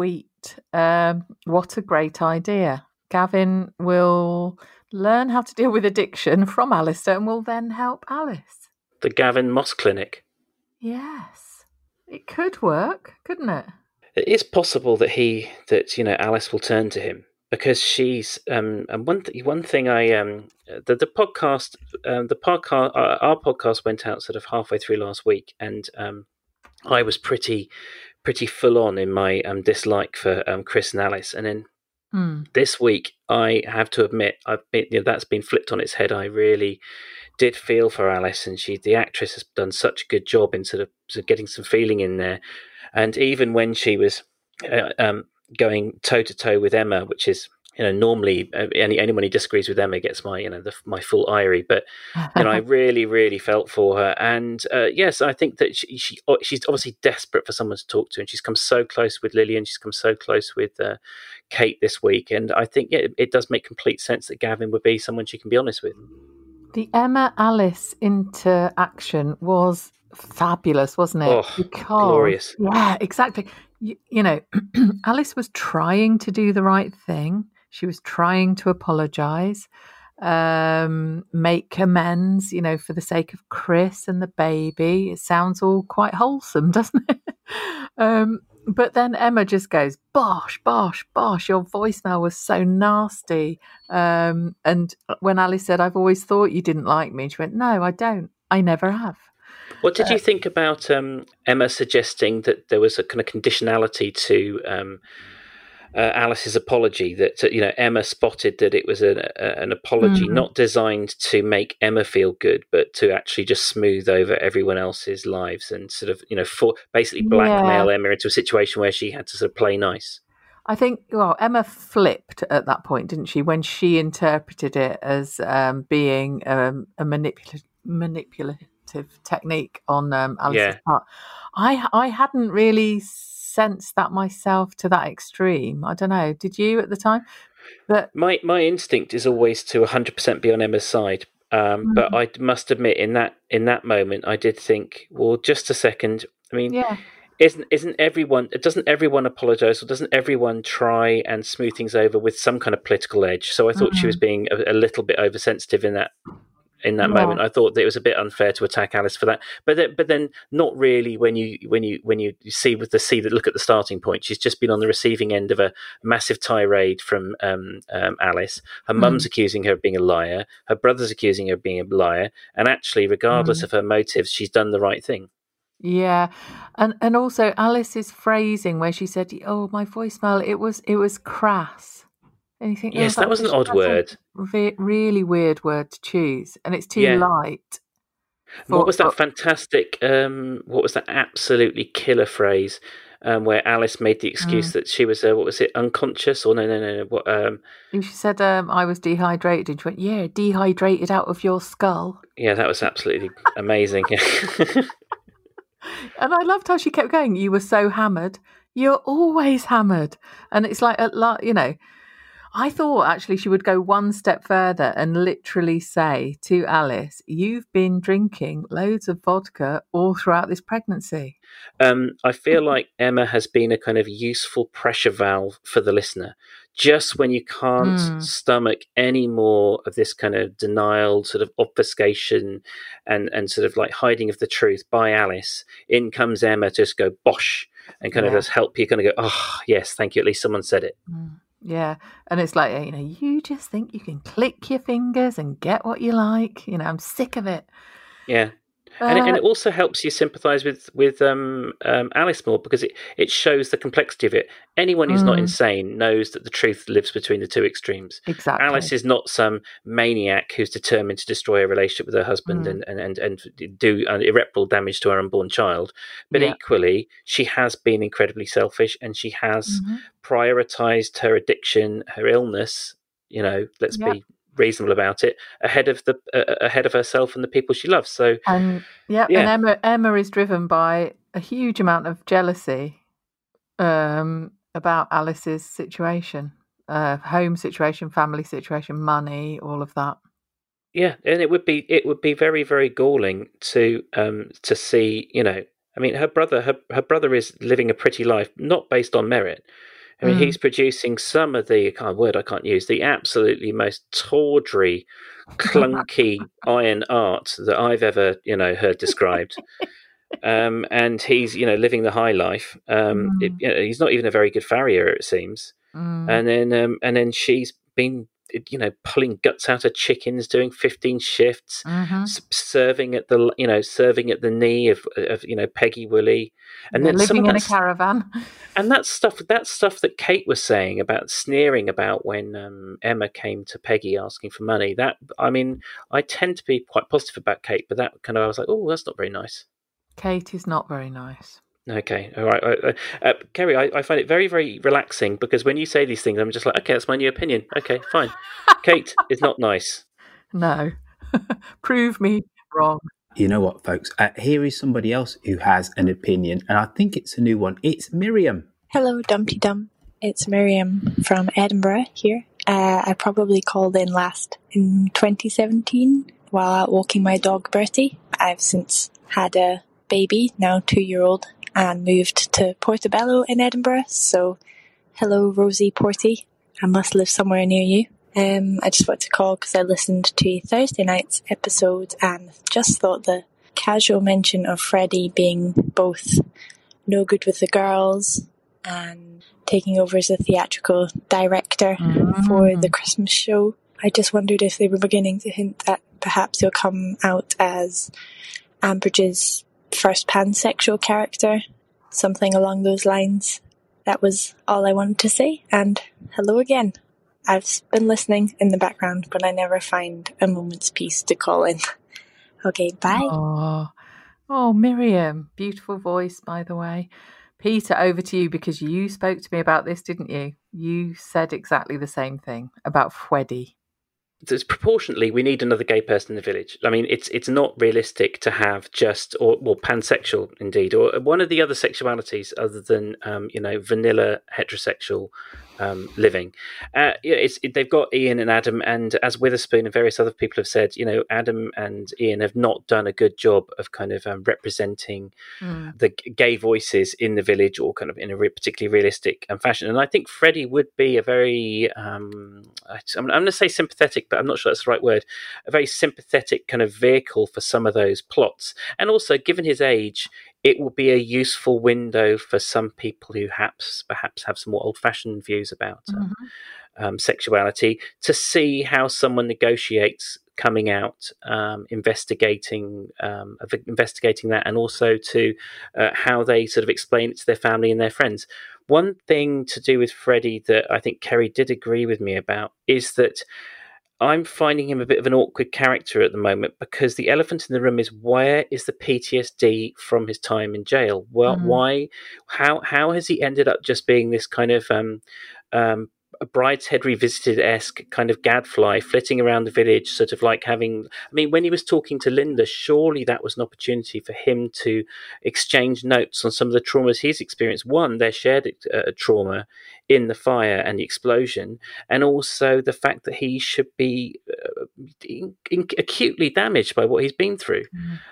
But what a great idea. Gavin will learn how to deal with addiction from Alistair and will then help Alice. The Gavin Moss Clinic. Yes. It could work, couldn't it? It is possible that Alice will turn to him, because she's and one thing the podcast our podcast went out sort of halfway through last week, and I was pretty full on in my dislike for Chris and Alice, and then this week I have to admit that's been flipped on its head. I really did feel for Alice, and the actress has done such a good job in sort of getting some feeling in there. And even when she was going toe to toe with Emma, which is normally anyone who disagrees with Emma gets my my full ire, but I really felt for her. And yes, I think that she's obviously desperate for someone to talk to, and she's come so close with Lillian, she's come so close with Kate this week, and I think it does make complete sense that Gavin would be someone she can be honest with. The Emma-Alice interaction was fabulous, wasn't it? Oh, glorious. Yeah, exactly. Alice was trying to do the right thing. She was trying to apologise, make amends, for the sake of Chris and the baby. It sounds all quite wholesome, doesn't it? But then Emma just goes, bosh, bosh, bosh, your voicemail was so nasty. And when Alice said, I've always thought you didn't like me, she went, no, I don't. I never have. What did you think about Emma suggesting that there was a kind of conditionality to Alice's apology, that Emma spotted that it was an apology not designed to make Emma feel good, but to actually just smooth over everyone else's lives and sort of for basically blackmail Emma into a situation where she had to sort of play nice? I think Emma flipped at that point, didn't she, when she interpreted it as being a manipulative technique on Alice's part. I hadn't really sensed that myself to that extreme. I don't know. Did you at the time? But my instinct is always to 100% be on Emma's side. But I must admit, in that moment, I did think, well, just a second. I mean, isn't everyone? Doesn't everyone apologise, or doesn't everyone try and smooth things over with some kind of political edge? So I thought she was being a little bit oversensitive in that moment. I thought that it was a bit unfair to attack Alice for that, but then not really when you look at the starting point. She's just been on the receiving end of a massive tirade from Alice. Her mum's accusing her of being a liar. Her brother's accusing her of being a liar. And actually, regardless of her motives, she's done the right thing. Yeah, and also Alice's phrasing where she said, "Oh, my voicemail, it was crass." And you think, yes, that was an odd word. Really weird word to choose, and it's too light. What was that fantastic? What was that absolutely killer phrase where Alice made the excuse that she was unconscious, or no? What? She said, "I was dehydrated." And she went, "Yeah, dehydrated out of your skull." Yeah, that was absolutely amazing. And I loved how she kept going. You were so hammered. You're always hammered, and it's like I thought actually she would go one step further and literally say to Alice, you've been drinking loads of vodka all throughout this pregnancy. I feel like Emma has been a kind of useful pressure valve for the listener. Just when you can't stomach any more of this kind of denial, sort of obfuscation and sort of like hiding of the truth by Alice, in comes Emma to just go bosh and kind of just help you kind of go, oh, yes, thank you. At least someone said it. Yeah, and it's like, you just think you can click your fingers and get what you like. I'm sick of it. Yeah. And it also helps you sympathise with Alice more, because it shows the complexity of it. Anyone who's not insane knows that the truth lives between the two extremes. Exactly. Alice is not some maniac who's determined to destroy a relationship with her husband and do irreparable damage to her unborn child. But equally, she has been incredibly selfish, and she has prioritised her addiction, her illness. Let's be reasonable about it, ahead of herself and the people she loves. So and Emma is driven by a huge amount of jealousy about Alice's situation, home situation, family situation, money, all of that. Yeah, and it would be very, very galling to see. Her brother is living a pretty life, not based on merit. I mean, he's producing some of the word I can't use, the absolutely most tawdry, clunky iron art that I've ever, heard described. And he's, living the high life. He's not even a very good farrier, it seems. And then she's been, pulling guts out of chickens, doing 15 shifts, serving at the knee of Peggy Woolley, and then living in a caravan. And that's stuff that Kate was saying about sneering about when Emma came to Peggy asking for money. That, I mean, I tend to be quite positive about Kate, but that kind of, I was like, oh, that's not very nice. Kate is not very nice. Okay, all right. Kerry, I find it very, very relaxing because when you say these things, I'm just like, okay, that's my new opinion. Okay, fine. Kate is not nice. No. Prove me wrong. You know what, folks? Here is somebody else who has an opinion, and I think it's a new one. It's Miriam. Hello, Dumpty Dum. It's Miriam from Edinburgh here. I probably called in last in 2017 while out walking my dog Bertie. I've since had a baby, now 2-year-old, and moved to Portobello in Edinburgh. So, hello, Rosie Porty. I must live somewhere near you. I just wanted to call because I listened to Thursday night's episode and just thought the casual mention of Freddie being both no good with the girls and taking over as a theatrical director for the Christmas show. I just wondered if they were beginning to hint that perhaps he'll come out as Ambridge's first pansexual character, something along those lines. That was all I wanted to say, and hello again. I've been listening in the background, but I never find a moment's peace to call in. Okay, bye. Oh, Miriam, beautiful voice, by the way. Peter, over to you, because you spoke to me about this, didn't you? You said exactly the same thing about Fweddy. Proportionately, we need another gay person in the village. I mean, it's not realistic to have just pansexual indeed, or one of the other sexualities other than vanilla heterosexual living. They've got Ian and Adam, and as Witherspoon and various other people have said, Adam and Ian have not done a good job of kind of representing the gay voices in the village, or kind of in a particularly realistic fashion. And I think Freddie would be a very, I'm going to say sympathetic, but I'm not sure that's the right word, a very sympathetic kind of vehicle for some of those plots. And also, given his age, it will be a useful window for some people who perhaps have some more old-fashioned views about sexuality, to see how someone negotiates coming out, investigating that, and also to how they sort of explain it to their family and their friends. One thing to do with Freddie that I think Kerry did agree with me about is that I'm finding him a bit of an awkward character at the moment, because the elephant in the room is, where is the PTSD from his time in jail? Well, why? How has he ended up just being this kind of a Brideshead Revisited-esque kind of gadfly flitting around the village, sort of like having... I mean, when he was talking to Linda, surely that was an opportunity for him to exchange notes on some of the traumas he's experienced. One, their shared trauma in the fire and the explosion, and also the fact that he should be acutely damaged by what he's been through.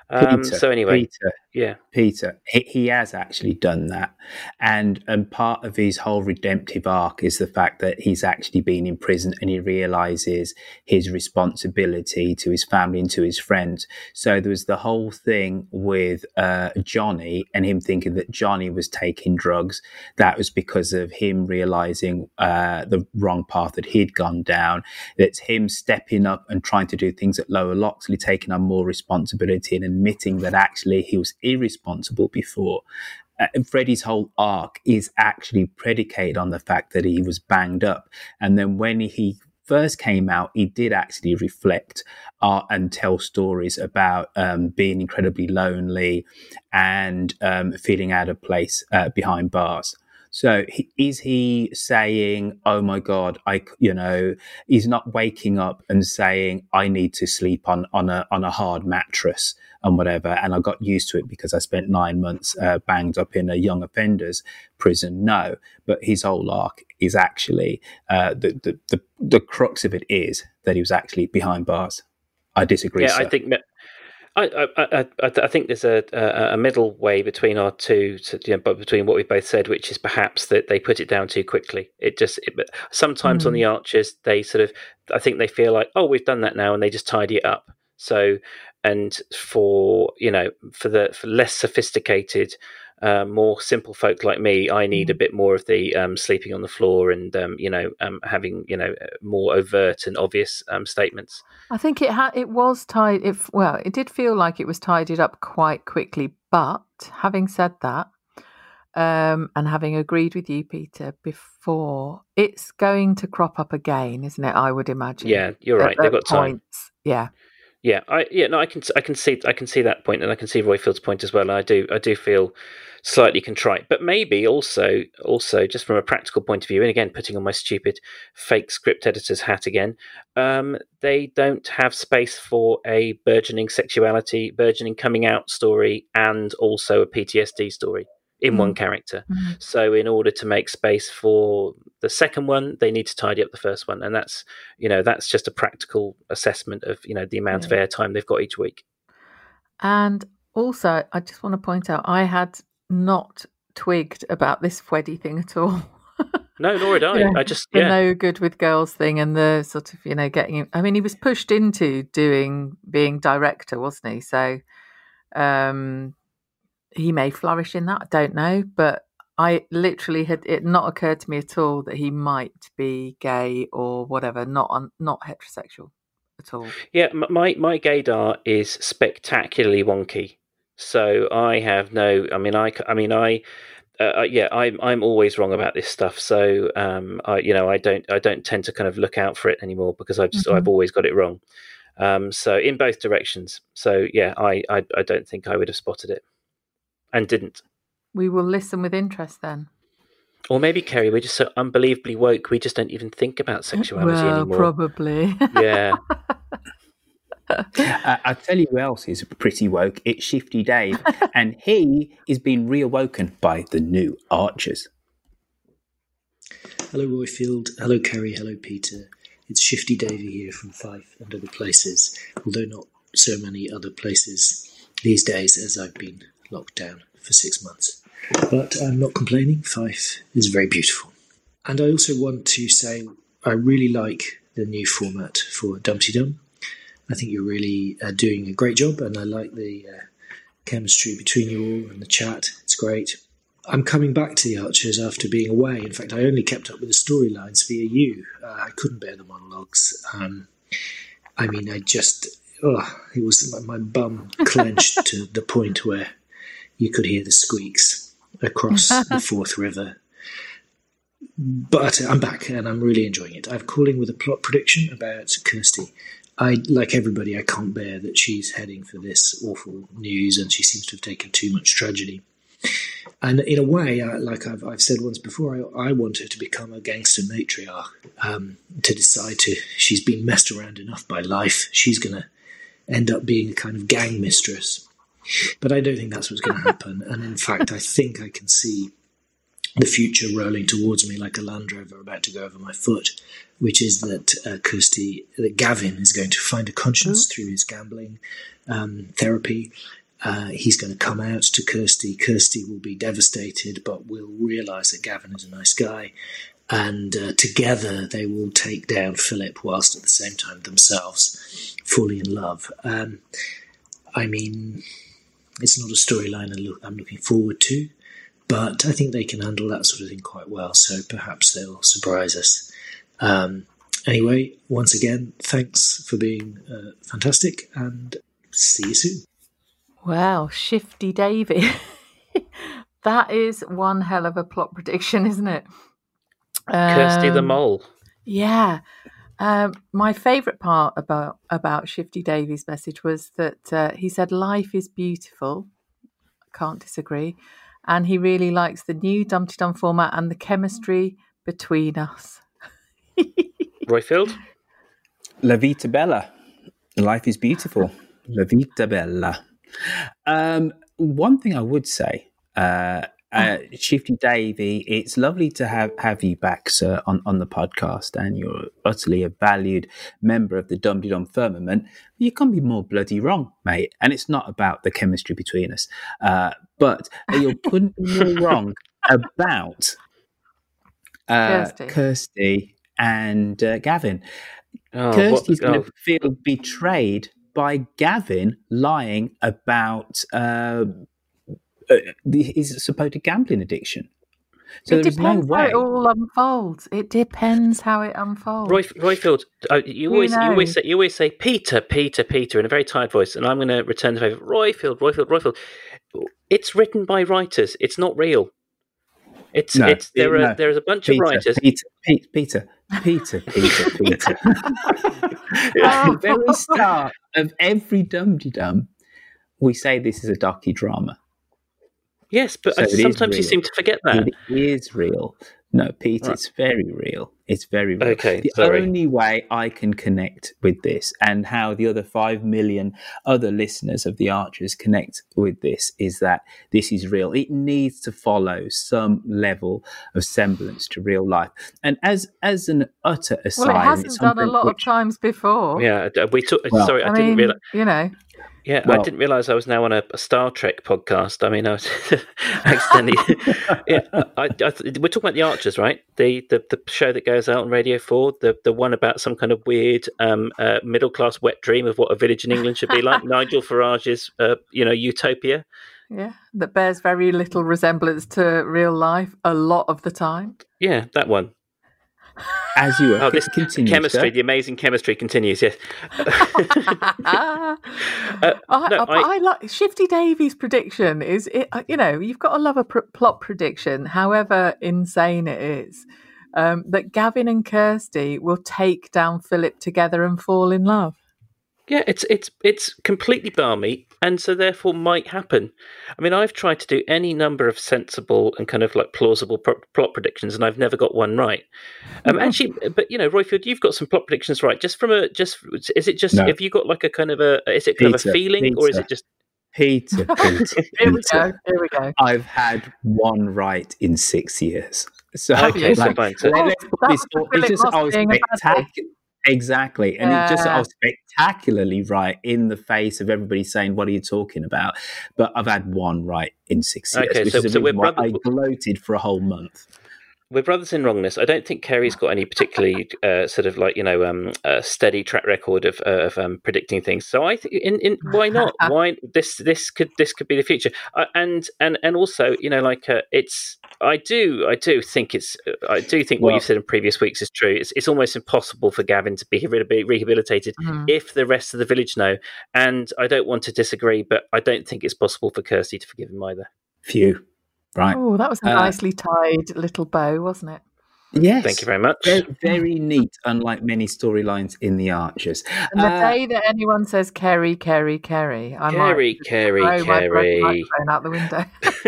Peter, he has actually done that, and part of his whole redemptive arc is the fact that he's actually been in prison and he realizes his responsibility to his family and to his friends. So there was the whole thing with Johnny, and him thinking that Johnny was taking drugs. That was because of him realizing the wrong path that he'd gone down. That's him stepping up and trying to do things at Lower Loxley, taking on more responsibility and admitting that actually he was irresponsible before. Freddie's whole arc is actually predicated on the fact that he was banged up. And then when he first came out, he did actually reflect and tell stories about being incredibly lonely and feeling out of place behind bars. So is he saying, oh my God, he's not waking up and saying, I need to sleep on a hard mattress and whatever, and I got used to it because I spent 9 months banged up in a young offenders prison. No, but his whole arc is actually, the crux of it is that he was actually behind bars. I disagree. Yeah, sir. I think there's a middle way between our two, but between what we both said, which is perhaps that they put it down too quickly. Sometimes on the Archers, they I think they feel like, oh, we've done that now, and they just tidy it up. So, and for less sophisticated, more simple folk like me, I need a bit more of the sleeping on the floor and having more overt and obvious statements. I think it was tied. It did feel like it was tidied up quite quickly. But having said that, and having agreed with you, Peter, before, it's going to crop up again, isn't it? I would imagine. Yeah, you're right. They've got time. Yeah. Yeah, I can see that point, and I can see Royfield's point as well. I do feel slightly contrite, but maybe also just from a practical point of view, and again putting on my stupid fake script editor's hat again, they don't have space for a burgeoning sexuality, burgeoning coming out story, and also a PTSD story in one character. Mm-hmm. So in order to make space for the second one, they need to tidy up the first one. And that's just a practical assessment of, the amount of airtime they've got each week. And also, I just want to point out, I had not twigged about this Fweddy thing at all. No, nor had I. I just, the no good with girls thing and the sort of, getting him. I mean, he was pushed into being director, wasn't he? So, he may flourish in that, I don't know, but I literally had it not occurred to me at all that he might be gay or whatever, not heterosexual at all. Yeah, my gaydar is spectacularly wonky, so I have no. I'm always wrong about this stuff. So I don't tend to kind of look out for it anymore because I've always got it wrong. So in both directions. So yeah, I don't think I would have spotted it. And didn't. We will listen with interest then. Or maybe, Kerry, we're just so unbelievably woke, we just don't even think about sexuality anymore. Probably. Yeah. I'll tell you who else is pretty woke. It's Shifty Dave. And he is being reawoken by the new Archers. Hello, Royfield. Hello, Kerry. Hello, Peter. It's Shifty Davey here from Fife and other places, although not so many other places these days as I've been locked down for 6 months. But I'm not complaining. Fife is very beautiful. And I also want to say I really like the new format for Dumpty Dum. I think you're really doing a great job, and I like the chemistry between you all and the chat. It's great. I'm coming back to the Archers after being away. In fact, I only kept up with the storylines via you. I couldn't bear the monologues. It was my bum clenched to the point where you could hear the squeaks across the Forth River. But I'm back and I'm really enjoying it. I'm calling with a plot prediction about Kirsty. Like everybody, I can't bear that she's heading for this awful news and she seems to have taken too much tragedy. And in a way, like I've said once before, I want her to become a gangster matriarch, to decide she's been messed around enough by life. She's going to end up being a kind of gang mistress. But I don't think that's what's going to happen. And in fact, I think I can see the future rolling towards me like a Land Rover about to go over my foot, which is that Gavin is going to find a conscience through his gambling therapy. He's going to come out to Kirsty. Kirsty will be devastated, but will realise that Gavin is a nice guy. And together they will take down Philip whilst at the same time themselves fully in love. It's not a storyline I'm looking forward to, but I think they can handle that sort of thing quite well, so perhaps they'll surprise us. Anyway, once again, thanks for being fantastic, and see you soon. Wow, Shifty Davey. That is one hell of a plot prediction, isn't it? Kirsty the Mole. Yeah. My favourite part about Shifty Davy's message was that he said life is beautiful. Can't disagree. And he really likes the new Dumpty Dum format and the chemistry between us. Royfield? La Vita Bella. Life is beautiful. La Vita Bella. One thing I would say, Shifty Davy, it's lovely to have you back, sir, on the podcast, and you're utterly a valued member of the Dum Dum firmament. You can't be more bloody wrong, mate. And it's not about the chemistry between us, but you couldn't be more wrong about Kirsty and Gavin. Kirsty's going to feel betrayed by Gavin lying about his supposed gambling addiction. So it depends how it all unfolds. It depends how it unfolds. Roifield, you always say Peter in a very tired voice, and I'm going to return the favour. Roifield. It's written by writers. It's not real. There's a bunch of writers. Peter. At the very start of every Dum-de-Dum, we say this is a docudrama. Yes, but sometimes you seem to forget that. It is real. No, Peter, Right. It's very real. It's very real. Okay, the sorry. only way I can connect with this, and how the other 5 million other listeners of The Archers connect with this, is that this is real. It needs to follow some level of semblance to real life. And as an utter aside, Well, it hasn't done a lot of times before. Yeah, we took. Well, sorry, I didn't realize. You know. Yeah, Well- I didn't realize I was now on a Star Trek podcast. I mean, I was accidentally. We're talking about The Archers, right? The show that goes out on Radio 4, the one about some kind of weird middle class wet dream of what a village in England should be like. Nigel Farage's, utopia. Yeah, that bears very little resemblance to real life a lot of the time. Yeah, that one. As you Oh, this continue, chemistry, sir. the amazing chemistry continues. Yes. I like Shifty Davy's prediction. Is it? You've got to love a plot prediction, however insane it is. That Gavin and Kirsty will take down Philip together and fall in love. Yeah, it's completely balmy, and so therefore might happen. I mean, I've tried to do any number of sensible and kind of like plausible plot predictions, and I've never got one right. Actually, but Roifield, you've got some plot predictions right. Is it just No. have you got like a kind of is it kind of a feeling, or is it just Peter? Here we go. I've had one right in 6 years. So Okay, so fine. So- let's put this. It's just I was spectacular. Exactly, and it just I was spectacularly right in the face of everybody saying, "What are you talking about?" But I've had one right in 6 years, Okay, which so- is the so we're reason why brothers- I gloated for a whole month. We're brothers in wrongness. I don't think Kerry's got any particularly sort of like steady track record of predicting things. So I think why not? Why this could be the future? And also it's I do think what you've said in previous weeks is true. It's almost impossible for Gavin to be rehabilitated if the rest of the village know. And I don't want to disagree, but I don't think it's possible for Kirsty to forgive him either. Phew. Right. Oh, that was a nicely tied little bow, wasn't it? Yes. Thank you very much. Very, very neat, unlike many storylines in The Archers. And the day that anyone says Kerry, I might Kerry, throw my microphone out the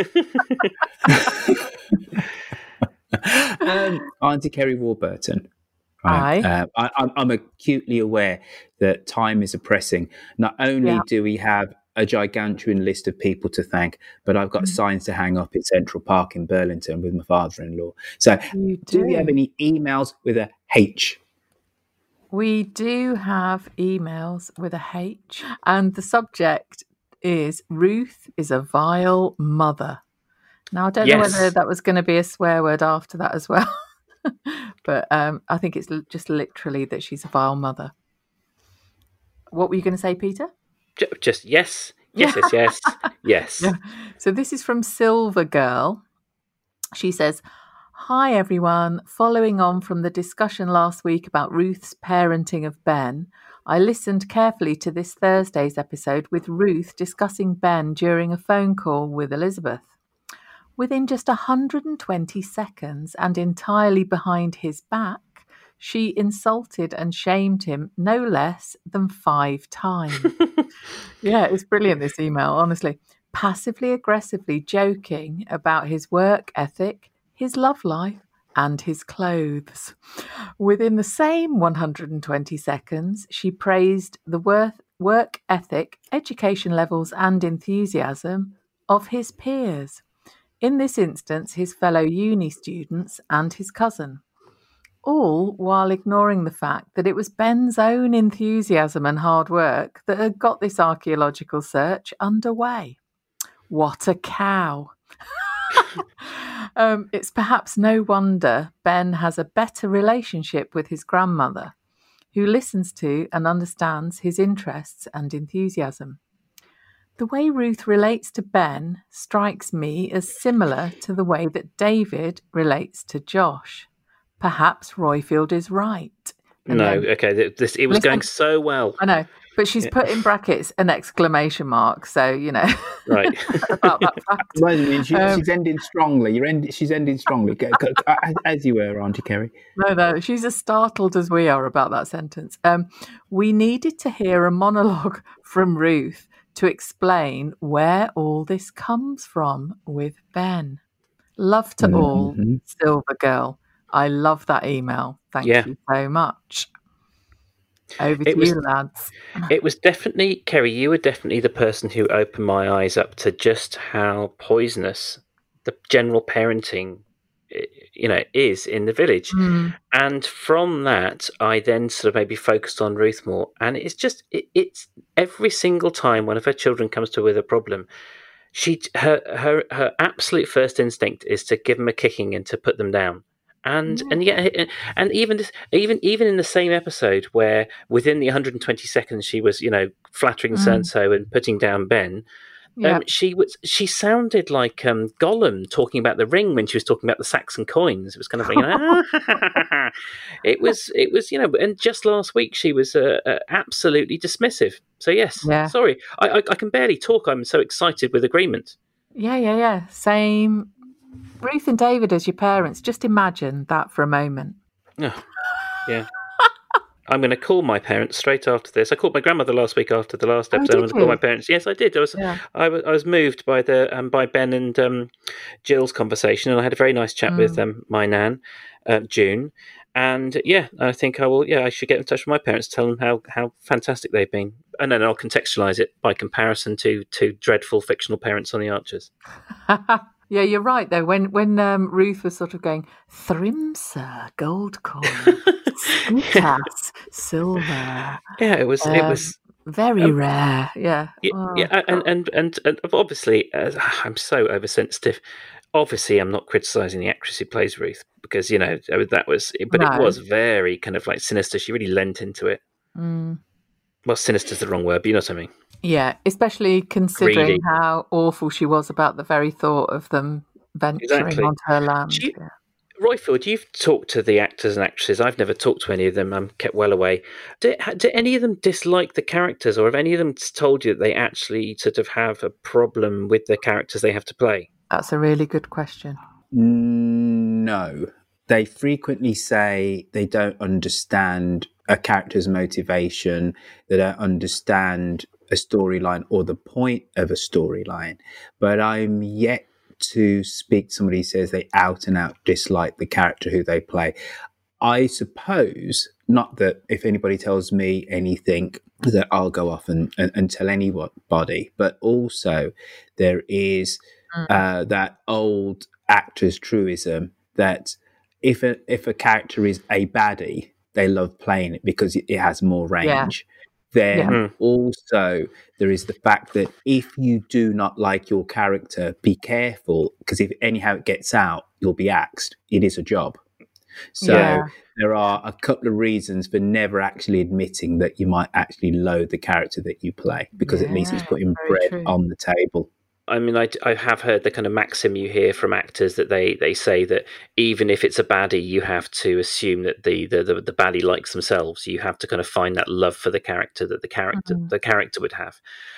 window. Auntie Kerry Warburton. Right. I'm acutely aware that time is oppressing. Not only do we have a gigantuan list of people to thank, but I've got signs to hang up in Central Park in Burlington with my father-in-law. So do we have any emails with a H? We do have emails with a H, and the subject is Ruth is a vile mother. Now, I don't know whether that was going to be a swear word after that as well, but I think it's just literally that she's a vile mother. What were you going to say, Peter? Just yes. Yeah. So this is from Silver Girl. She says, "Hi everyone. Following on from the discussion last week about Ruth's parenting of Ben, I listened carefully to this Thursday's episode with Ruth discussing Ben during a phone call with Elizabeth. Within just 120 seconds and entirely behind his back, she insulted and shamed him no less than 5 times." Yeah, it's brilliant, this email, honestly. Passively aggressively joking about his work ethic, his love life, and his clothes. Within the same 120 seconds, she praised the work ethic, education levels, and enthusiasm of his peers. In this instance, his fellow uni students and his cousin. All while ignoring the fact that it was Ben's own enthusiasm and hard work that had got this archaeological search underway. What a cow. It's perhaps no wonder Ben has a better relationship with his grandmother, who listens to and understands his interests and enthusiasm. The way Ruth relates to Ben strikes me as similar to the way that David relates to Josh. Perhaps Roifield is right. And no, then, okay, it was going so well. I know, but she's put in brackets an exclamation mark, so, you know. Right. About that fact. She's ending strongly. She's ending strongly, as you were, Auntie Kerry. No, she's as startled as we are about that sentence. We needed to hear a monologue from Ruth to explain where all this comes from with Ben. Love to all, Silver Girl. I love that email. Thank you so much. Over to you, lads. It was definitely, Kerry, you were definitely the person who opened my eyes up to just how poisonous the general parenting, is in the village. And from that, I then sort of maybe focused on Ruth more. And it's just, it's every single time one of her children comes to her with a problem, her absolute first instinct is to give them a kicking and to put them down. And even in the same episode where within the 120 seconds she was flattering so and putting down Ben, she sounded like Gollum talking about the ring when she was talking about the Saxon coins. It was kind of it was and just last week she was absolutely dismissive. So yes, sorry, I can barely talk. I'm so excited with agreement. Yeah. Same. Ruth and David as your parents, just imagine that for a moment. Oh, yeah. I'm going to call my parents straight after this. I called my grandmother last week after the last episode. I'm going to call my parents. Yes, I did. I was moved by by Ben and Jill's conversation, and I had a very nice chat with my nan, June. And I think I will. Yeah, I should get in touch with my parents, tell them how fantastic they've been, and then I'll contextualise it by comparison to dreadful fictional parents on The Archers. Yeah, you're right, though. When Ruth was sort of going, Thrimsa, gold coin, Scutas, silver. Yeah, it was very rare. Yeah. And obviously, I'm so oversensitive. Obviously, I'm not criticising the actress who plays Ruth because, that was... But it was very kind of like sinister. She really lent into it. Well, sinister's the wrong word, but you know what I mean. Yeah, especially considering Greedy. how awful she was about the very thought of them venturing onto her land. Roifield, you've talked to the actors and actresses. I've never talked to any of them. I'm kept well away. Do any of them dislike the characters, or have any of them told you that they actually sort of have a problem with the characters they have to play? That's a really good question. No. They frequently say they don't understand a character's motivation, they don't understand a storyline or the point of a storyline. But I'm yet to speak to somebody who says they out and out dislike the character who they play. I suppose, not that if anybody tells me anything that I'll go off and tell anybody, but also there is that old actor's truism that if a character is a baddie, they love playing it because it has more range. Then also there is the fact that if you do not like your character, be careful, because if anyhow it gets out, you'll be axed. It is a job. So there are a couple of reasons for never actually admitting that you might actually loathe the character that you play, because at least it's putting bread on the table. I mean, I have heard the kind of maxim you hear from actors that they say that even if it's a baddie, you have to assume that the baddie likes themselves. You have to kind of find that love for the character that the character would have.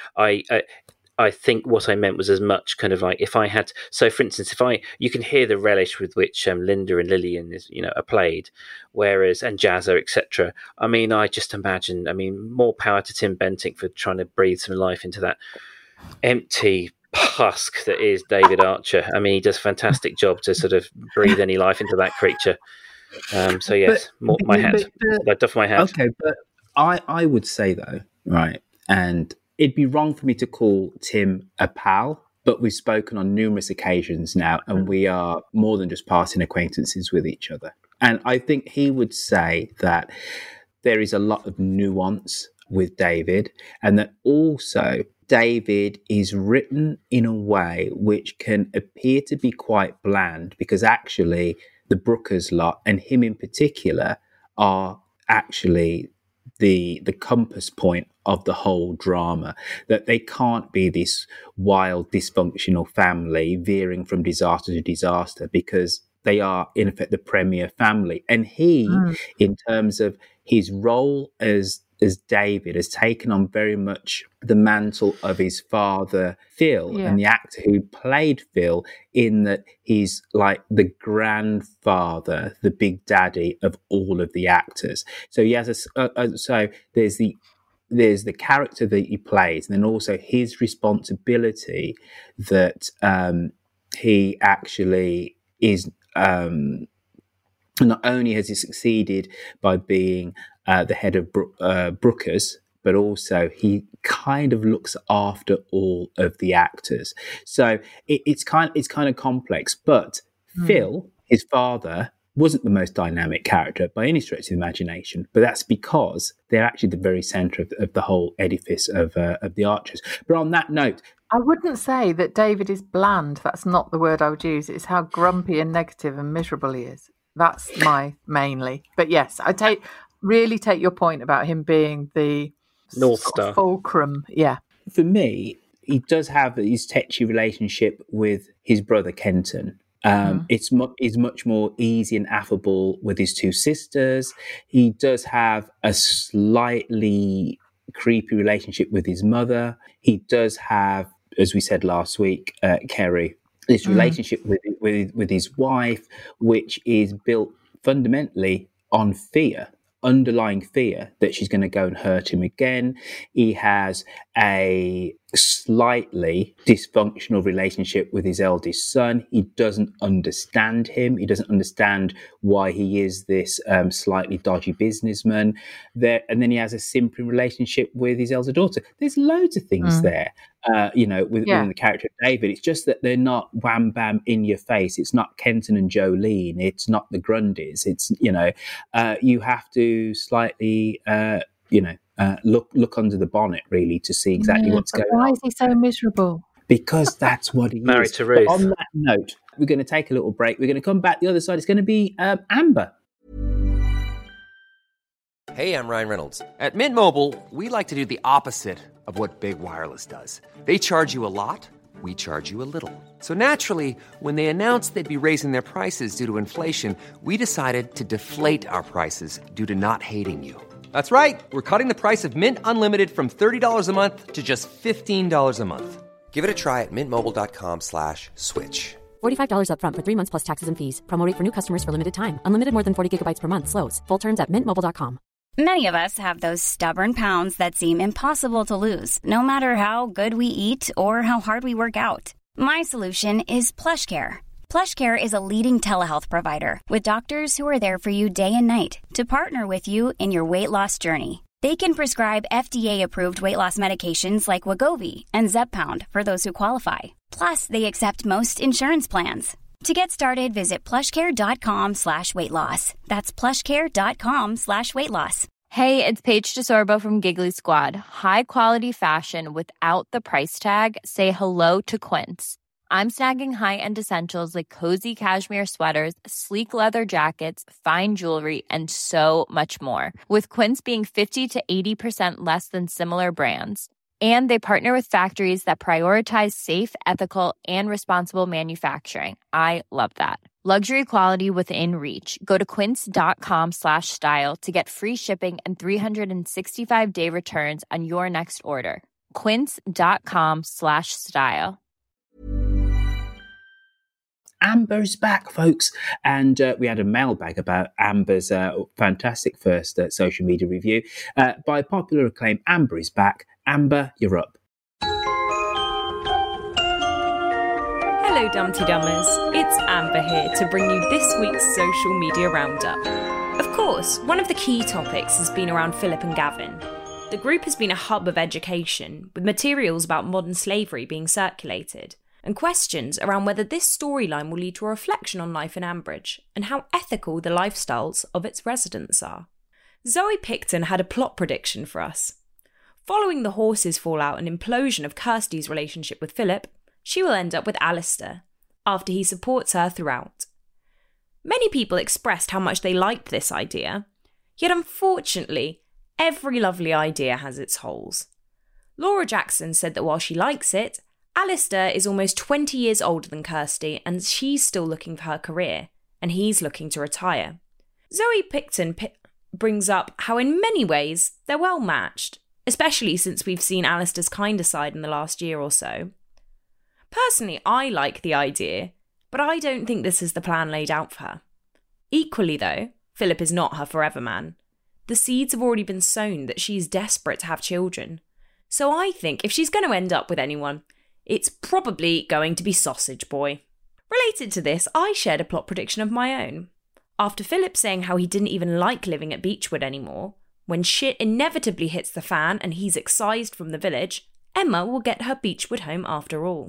I think what I meant was as much kind of like if I had. So, for instance, you can hear the relish with which Linda and Lillian are played, whereas and Jazza, etc. I mean, I just imagine. I mean, more power to Tim Bentinck for trying to breathe some life into that empty husk that is David Archer. I mean, he does a fantastic job to sort of breathe any life into that creature. So yes, my hat. I doff my hat. Okay, but I would say though, right, and it'd be wrong for me to call Tim a pal but we've spoken on numerous occasions now, and we are more than just passing acquaintances with each other. And I think he would say that there is a lot of nuance with David, and that also David is written in a way which can appear to be quite bland, because actually the Brookers lot, and him in particular, are actually the compass point of the whole drama, that they can't be this wild, dysfunctional family veering from disaster to disaster, because they are, in effect, the premier family. And he, in terms of his role as David, has taken on very much the mantle of his father, Phil, and the actor who played Phil, in that he's like the grandfather, the big daddy of all of the actors. So he has so there's the character that he plays, and then also his responsibility that he actually is. Not only has he succeeded by being the head of Brookers, but also he kind of looks after all of the actors. So it's kind of complex. But Phil, his father, wasn't the most dynamic character by any stretch of the imagination, but that's because they're actually the very centre of the whole edifice of the Archers. But on that note, I wouldn't say that David is bland. That's not the word I would use. It's how grumpy and negative and miserable he is. That's my mainly. But yes, I really take your point about him being the North Star fulcrum. Yeah. For me, he does have his tetchy relationship with his brother Kenton. It's much more easy and affable with his two sisters. He does have a slightly creepy relationship with his mother. He does have, as we said last week, Kerry, this relationship with his wife, which is built fundamentally on fear, underlying fear that she's going to go and hurt him again. He has a slightly dysfunctional relationship with his eldest son. He doesn't understand him. He doesn't understand why he is this slightly dodgy businessman. And then he has a simpering relationship with his elder daughter. There's loads of things there, within the character of David. It's just that they're not wham bam in your face. It's not Kenton and Jolene. It's not the Grundys. It's, you have to slightly, look under the bonnet, really, to see exactly what's going on. Why is he so miserable? Because that's what he Married is. to Ruth. But on that note, we're going to take a little break. We're going to come back the other side. It's going to be Amber. Hey, I'm Ryan Reynolds. At Mint Mobile, we like to do the opposite of what Big Wireless does. They charge you a lot. We charge you a little. So naturally, when they announced they'd be raising their prices due to inflation, we decided to deflate our prices due to not hating you. That's right. We're cutting the price of Mint Unlimited from $30 a month to just $15 a month. Give it a try at mintmobile.com/switch. $45 up front for 3 months plus taxes and fees. Promo rate for new customers for limited time. Unlimited more than 40 gigabytes per month. Slows full terms at mintmobile.com. Many of us have those stubborn pounds that seem impossible to lose, no matter how good we eat or how hard we work out. My solution is PlushCare. PlushCare is a leading telehealth provider with doctors who are there for you day and night to partner with you in your weight loss journey. They can prescribe FDA-approved weight loss medications like Wegovy and Zepbound for those who qualify. Plus, they accept most insurance plans. To get started, visit plushcare.com/weightloss. That's plushcare.com/weightloss. Hey, it's Paige DeSorbo from Giggly Squad. High quality fashion without the price tag. Say hello to Quince. I'm snagging high-end essentials like cozy cashmere sweaters, sleek leather jackets, fine jewelry, and so much more. With Quince being 50 to 80% less than similar brands. And they partner with factories that prioritize safe, ethical, and responsible manufacturing. I love that. Luxury quality within reach. Go to quince.com/style to get free shipping and 365-day returns on your next order. Quince.com/style. Amber's back, folks. And we had a mailbag about Amber's fantastic first social media review. By popular acclaim, Amber is back. Amber, you're up. Hello, Dumpty Dummers. It's Amber here to bring you this week's social media roundup. Of course, one of the key topics has been around Philip and Gavin. The group has been a hub of education, with materials about modern slavery being circulated. and questions around whether this storyline will lead to a reflection on life in Ambridge and how ethical the lifestyles of its residents are. Zoe Picton had a plot prediction for us. Following the horses' fallout and implosion of Kirsty's relationship with Philip, she will end up with Alistair, after he supports her throughout. Many people expressed how much they liked this idea, yet unfortunately, every lovely idea has its holes. Laura Jackson said that while she likes it, Alistair is almost 20 years older than Kirsty and she's still looking for her career, and he's looking to retire. Zoe Picton brings up how in many ways they're well matched, especially since we've seen Alistair's kinder side in the last year or so. Personally, I like the idea, but I don't think this is the plan laid out for her. Equally though, Philip is not her forever man. The seeds have already been sown that she's desperate to have children. So I think if she's going to end up with anyone, it's probably going to be Sausage Boy. Related to this, I shared a plot prediction of my own. After Philip saying how he didn't even like living at Beechwood anymore, when shit inevitably hits the fan and he's excised from the village, Emma will get her Beechwood home after all.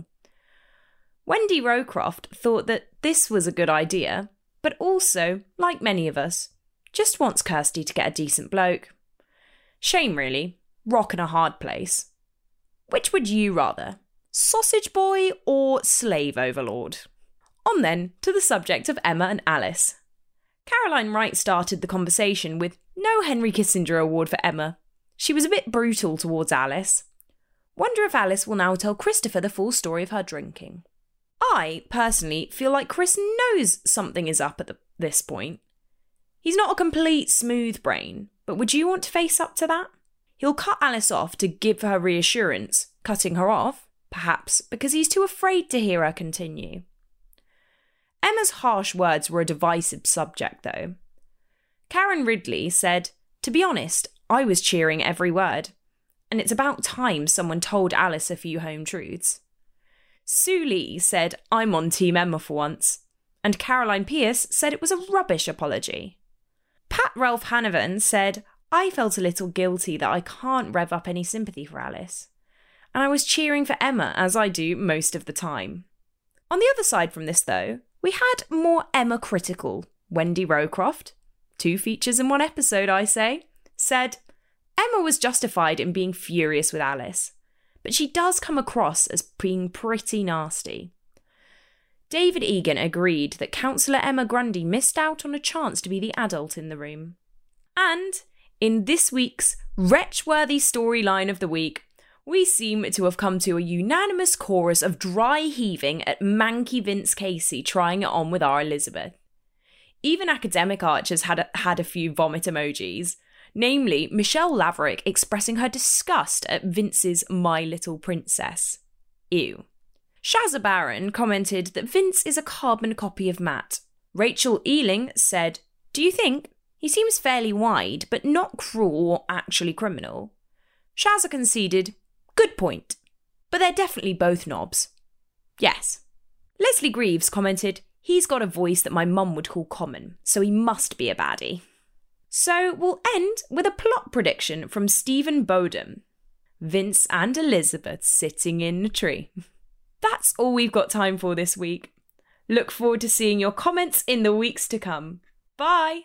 Wendy Rowcroft thought that this was a good idea, but also, like many of us, just wants Kirsty to get a decent bloke. Shame really, rock in a hard place. Which would you rather? Sausage Boy or Slave Overlord? On then to the subject of Emma and Alice. Caroline Wright started the conversation with no Henry Kissinger Award for Emma. She was a bit brutal towards Alice. Wonder if Alice will now tell Christopher the full story of her drinking. I, personally, feel like Chris knows something is up at this point. He's not a complete smooth brain, but would you want to face up to that? He'll cut Alice off to give her reassurance, cutting her off, perhaps, because he's too afraid to hear her continue. Emma's harsh words were a divisive subject, though. Karen Ridley said, "To be honest, I was cheering every word, and it's about time someone told Alice a few home truths." Sue Lee said, "I'm on Team Emma for once," and Caroline Pierce said it was a rubbish apology. Pat Ralph Hanavan said, "I felt a little guilty that I can't rev up any sympathy for Alice, and I was cheering for Emma as I do most of the time." On the other side from this, though, we had more Emma critical. Wendy Rowcroft, 2 features in 1 episode, I say, said, Emma was justified in being furious with Alice, but she does come across as being pretty nasty. David Egan agreed that Councillor Emma Grundy missed out on a chance to be the adult in the room. And in this week's Wretchworthy Storyline of the Week, we seem to have come to a unanimous chorus of dry heaving at manky Vince Casey trying it on with our Elizabeth. Even Academic Archers had a few vomit emojis, namely Michelle Laverick expressing her disgust at Vince's My Little Princess. Ew. Shazza Barron commented that Vince is a carbon copy of Matt. Rachel Ealing said, "Do you think? He seems fairly wide, but not cruel or actually criminal." Shazza conceded, "Good point. But they're definitely both knobs." Yes. Leslie Greaves commented, "He's got a voice that my mum would call common, so he must be a baddie." So we'll end with a plot prediction from Stephen Bowden. Vince and Elizabeth sitting in a tree. That's all we've got time for this week. Look forward to seeing your comments in the weeks to come. Bye!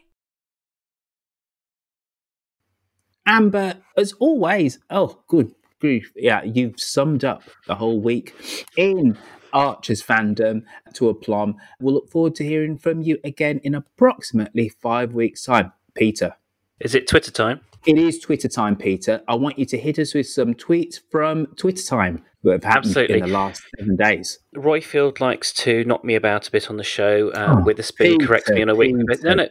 Amber, as always, oh, good grief. Yeah, you've summed up the whole week in Archer's fandom to aplomb. We'll look forward to hearing from you again in approximately 5 weeks' time. Peter. Is it Twitter time? It is Twitter time, Peter. I want you to hit us with some tweets from Twitter time that have happened in the last 7 days. Royfield likes to knock me about a bit on the show with a speed, corrects me on a week. No,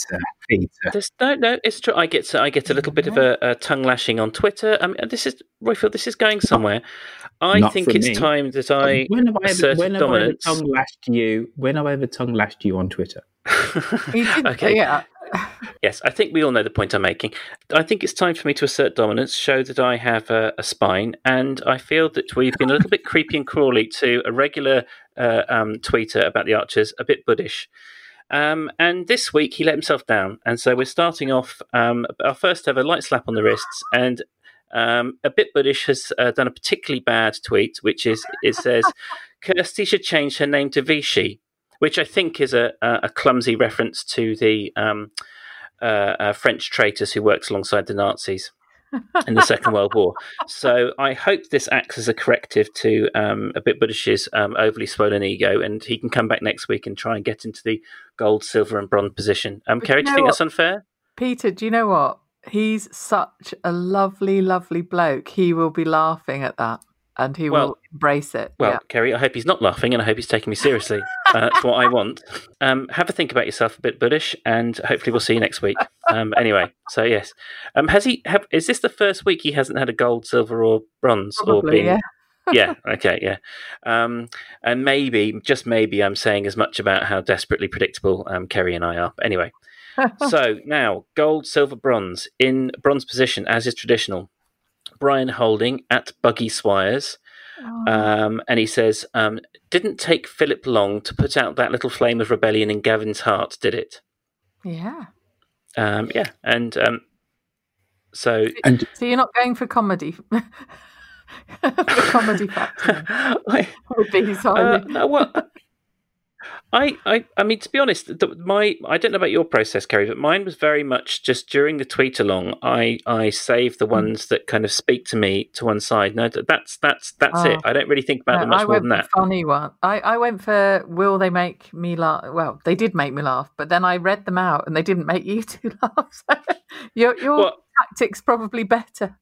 it's true. I get a little bit of a tongue lashing on Twitter. This is Royfield. This is going somewhere. I think it's time that I assert dominance. When have I ever tongue lashed you on Twitter? Okay. Yeah. Yes, I think we all know the point I'm making. I think it's time for me to assert dominance, show that I have a spine, and I feel that we've been a little bit creepy and crawly to a regular tweeter about the Archers, a bit buddish. And this week he let himself down, and so we're starting off our first ever light slap on the wrists, and A Bit Buddish has done a particularly bad tweet, which is, it says, Kirsty should change her name to Vichy, which I think is a clumsy reference to the French traitors who worked alongside the Nazis in the Second World War. So I hope this acts as a corrective to A Bit Buddish's overly swollen ego, and he can come back next week and try and get into the gold, silver and bronze position. Kerry, do you think that's unfair? Peter, do you know what? He's such a lovely, lovely bloke. He will be laughing at that and he will embrace it. Well, Kerry, I hope he's not laughing and I hope he's taking me seriously. That's what I want. Have a think about yourself, A Bit Buddish, and hopefully we'll see you next week. Anyway, so yes. Is this the first week he hasn't had a gold, silver or bronze? Probably, yeah. Yeah, okay, yeah. And maybe, just maybe, I'm saying as much about how desperately predictable Kerry and I are. But anyway, so now, gold, silver, bronze. In bronze position, as is traditional, Brian Holding at Buggy Swires. And he says, didn't take Philip long to put out that little flame of rebellion in Gavin's heart, did it? Yeah. Yeah, and so you're not going for comedy? For comedy factor. I mean, to be honest, I don't know about your process, Kerry, but mine was very much just during the tweet along. I save the ones that kind of speak to me to one side. No, that's it. I don't really think about them much more than that. Funny one. I went for will they make me laugh? Well, they did make me laugh, but then I read them out and they didn't make you two laugh. So your tactic's probably better.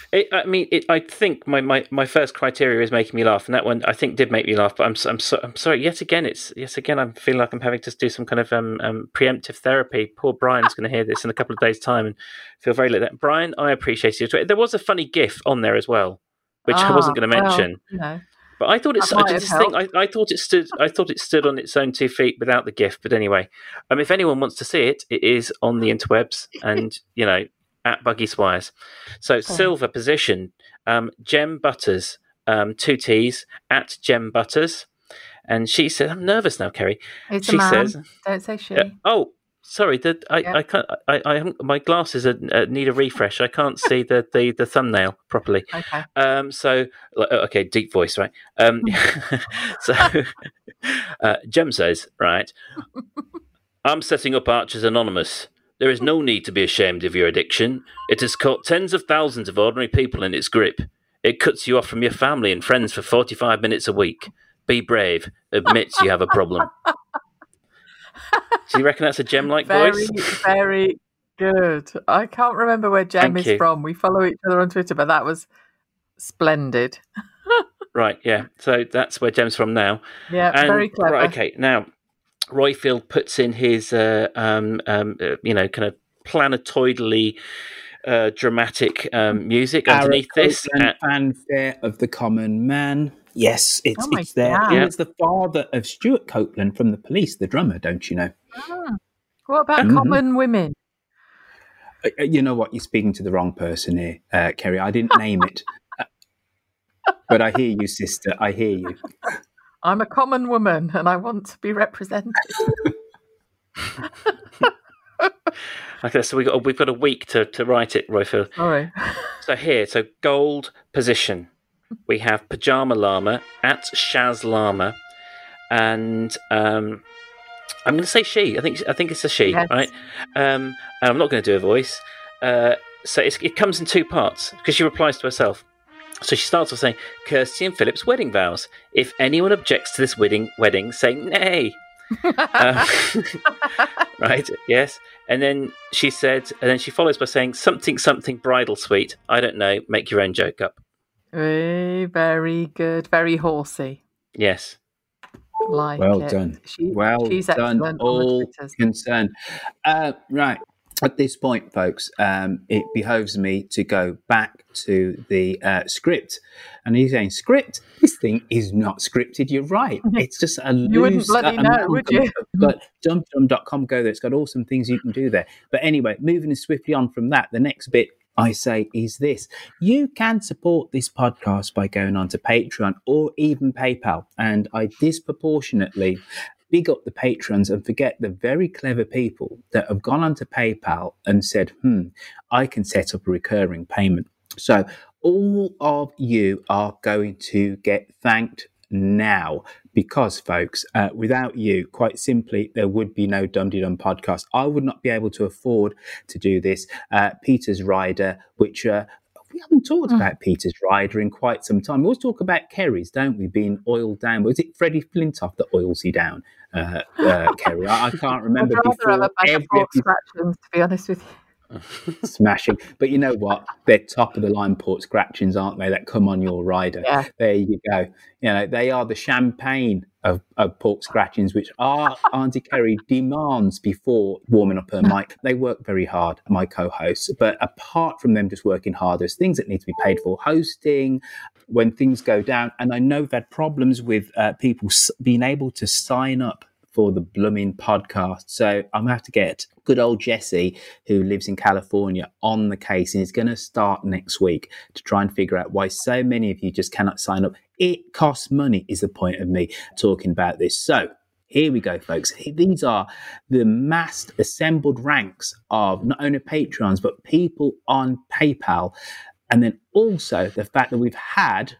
I think my first criteria is making me laugh, and that one I think did make me laugh. But I'm sorry. Yet again, I feel like I'm having to do some kind of preemptive therapy. Poor Brian's going to hear this in a couple of days' time and feel very like that. Brian, I appreciate you. There was a funny GIF on there as well, which I wasn't going to mention. But I thought I thought it stood on its own 2 feet without the GIF. But anyway, if anyone wants to see it, it is on the interwebs, and at Buggy Swires. So silver position, Gem Butters, 2 T's at Gem Butters, and she said, "I'm nervous now, Kerry." It's she a man. says, "Don't say she." Sorry, I can't. I haven't, my glasses need a refresh. I can't see the thumbnail properly. Okay. So okay, deep voice, right? So Gem says, right, I'm setting up Archers Anonymous. There is no need to be ashamed of your addiction. It has caught tens of thousands of ordinary people in its grip. It cuts you off from your family and friends for 45 minutes a week. Be brave. Admit you have a problem. Do you reckon that's a Gem-like voice? Very good. I can't remember where Gem is from. We follow each other on Twitter, but that was splendid. Right, yeah. So that's where Gem's from now. Yeah, very clever. Right, okay, now Royfield puts in his, kind of planetoidally dramatic music underneath this. Fanfare of the Common Man. Yes, it's there. God. He was the father of Stuart Copeland from The Police, the drummer, don't you know? What about Common Women? You know what? You're speaking to the wrong person here, Kerry. I didn't name it. But I hear you, sister. I hear you. I'm a common woman and I want to be represented. Okay, so we've got a week to write it, Royfield. Sorry. So gold position. We have Pajama Llama at Shaz Llama, and I'm going to say she. I think it's a she, yes. Right? And I'm not going to do a voice. So it comes in 2 parts because she replies to herself. So she starts off saying, Kirsty and Philip's wedding vows. If anyone objects to this wedding, say nay. Right, yes. And then she follows by saying, something bridal suite. I don't know, make your own joke up. Very good. Very horsey. Yes. Like well it. Done. She's Done. All concerned. Right. At this point, folks, it behoves me to go back to the script. And he's saying, script? This thing is not scripted. You're right. It's just a loose... You wouldn't bloody know, would you? But dumdum.com, go there. It's got awesome things you can do there. But anyway, moving swiftly on from that, the next bit I say is this. You can support this podcast by going on to Patreon or even PayPal. And I disproportionately big up the patrons and forget the very clever people that have gone onto PayPal and said, I can set up a recurring payment. So all of you are going to get thanked now because, folks, without you, quite simply, there would be no Dum Dee Dum podcast. I would not be able to afford to do this. Peter's Rider, which... we haven't talked about Peter's Rider in quite some time. We always talk about Kerry's, don't we, being oiled down. Was it Freddie Flintoff that oils you down, Kerry? I can't remember. I'd rather have a bag of pork scratchings, to be honest with you. Smashing. But you know what? They're top of the line port scratchings, aren't they, that come on your rider? Yeah. There you go. You know, they are the champagne of pork scratchings, which our Auntie Kerry demands before warming up her mic. They work very hard, my co-hosts. But apart from them just working hard, there's things that need to be paid for, hosting, when things go down. And I know we've had problems with people being able to sign up for the blooming podcast. So I'm going to have to get good old Jesse, who lives in California, on the case, and he's going to start next week to try and figure out why so many of you just cannot sign up. It costs money is the point of me talking about this. So here we go, folks. These are the massed assembled ranks of not only Patreons, but people on PayPal. And then also the fact that we've had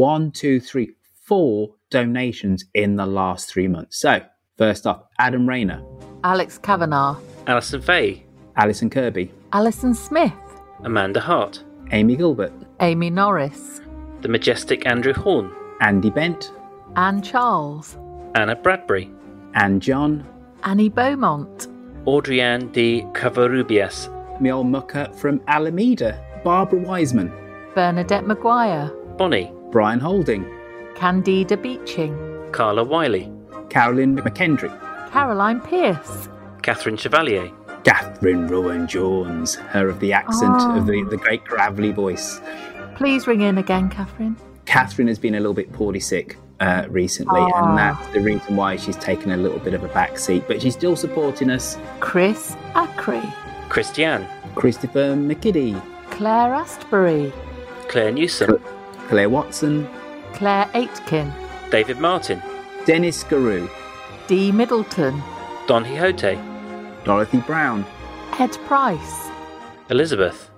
4 donations in the last 3 months. So first off, Adam Rayner, Alex Kavanagh, Alison Faye, Alison Kirby, Alison Smith, Amanda Hart, Amy Gilbert, Amy Norris, the majestic Andrew Horn, Andy Bent, Anne Charles, Anna Bradbury, Anne John, Annie Beaumont, Audrey-Anne de Covarrubias, my old mucker from Alameda, Barbara Wiseman, Bernadette Maguire, Bonnie, Brian Holding, Candida Beeching, Carla Wiley, Carolyn McKendrick, Caroline Pierce, Catherine Chevalier, Catherine Rowan Jones, her of the accent of the great gravelly voice. Please ring in again, Catherine. Catherine has been a little bit poorly sick recently, and that's the reason why she's taken a little bit of a back seat, but she's still supporting us. Chris Ackrey, Christiane, Christopher McKiddy, Claire Astbury, Claire Newsom, Claire Watson, Claire Aitken, David Martin, Dennis Garou, Dee Middleton, Don Quixote, Dorothy Brown, Ed Price, Elizabeth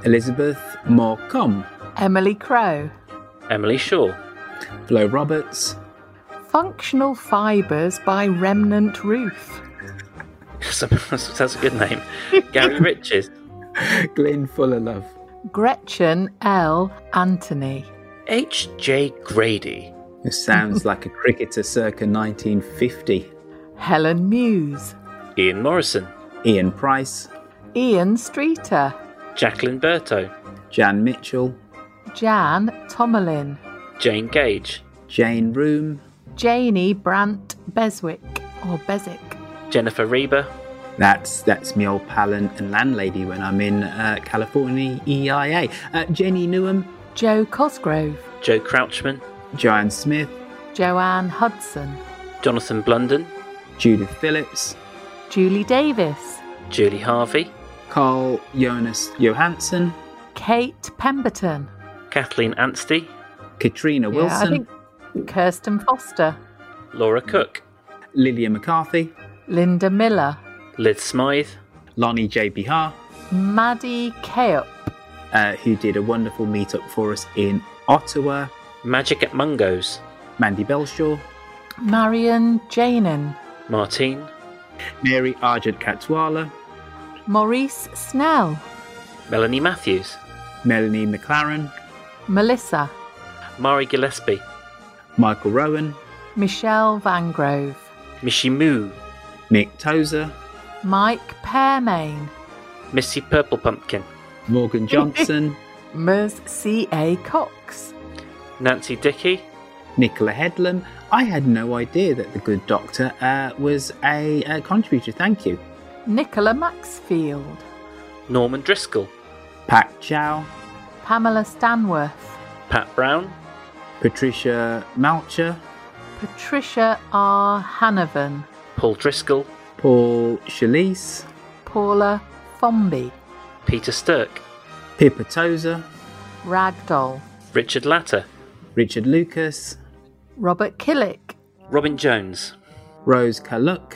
Morecombe, Emily Crow, Emily Shaw, Flo Roberts, Functional Fibres by Remnant Ruth. That's a good name. Gary Riches, Glyn Fuller Love, Gretchen L. Anthony, H.J. Grady. It sounds like a cricketer circa 1950. Helen Muse, Ian Morrison, Ian Price, Ian Streeter, Jacqueline Berto, Jan Mitchell, Jan Tomalin, Jane Gage, Jane Room, Janie Brandt Beswick, or Bezick, Jennifer Reba. That's me old pal and landlady when I'm in California EIA. Jenny Newham, Joe Cosgrove, Joe Crouchman, Joanne Smith, Joanne Hudson, Jonathan Blunden, Judith Phillips, Julie Davis, Julie Harvey, Carl Jonas Johansson, Kate Pemberton, Kathleen Anstey, Katrina Wilson, I think Kirsten Foster, Laura Cook, Lilia McCarthy, Linda Miller, Liz Smythe, Lonnie J. Bihar, Maddie Keup, who did a wonderful meetup for us in Ottawa, Magic at Mungo's, Mandy Belshaw, Marion Janin, Martine, Mary Argent Katwala, Maurice Snell, Melanie Matthews, Melanie McLaren, Melissa, Mari Gillespie, Michael Rowan, Michelle Vangrove, Mishi Moo, Mick Tozer, Mike Pearmain, Missy Purple Pumpkin, Morgan Johnson, Ms. C.A. Cox, Nancy Dickey, Nicola Headlam. I had no idea that the good doctor was a contributor. Thank you. Nicola Maxfield, Norman Driscoll, Pat Chow, Pamela Stanworth, Pat Brown, Patricia Malcher, Patricia R. Hanovan, Paul Driscoll, Paul Shalise, Paula Fomby, Peter Stirk, Pippa Tozer, Ragdoll, Richard Latter, Richard Lucas, Robert Killick, Robin Jones, Rose Kaluk,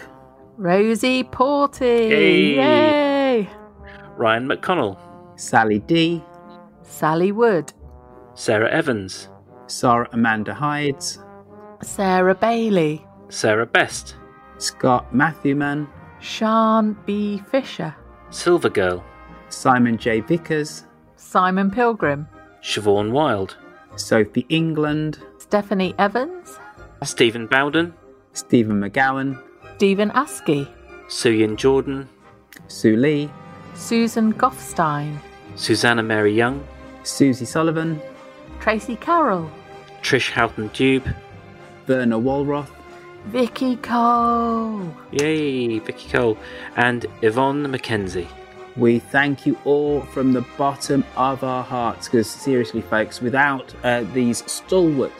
Rosie Porty, Hey. yay! Ryan McConnell, Sally D, Sally Wood, Sarah Evans, Sarah Amanda Hides, Sarah Bailey, Sarah Best, Scott Matthewman, Sian B. Fisher, Silver Girl, Simon J. Vickers, Simon Pilgrim, Siobhan Wild, Sophie England, Stephanie Evans, Stephen Bowden, Stephen McGowan, Stephen Askey, Suyin Jordan, Sue Lee, Susan Goffstein, Susanna Mary Young, Susie Sullivan, Tracy Carroll, Trish Houghton Dube, Verna Walroth, Vicky Cole. Yay, Vicky Cole, and Yvonne Mackenzie. We thank you all from the bottom of our hearts, because seriously, folks, without these stalwart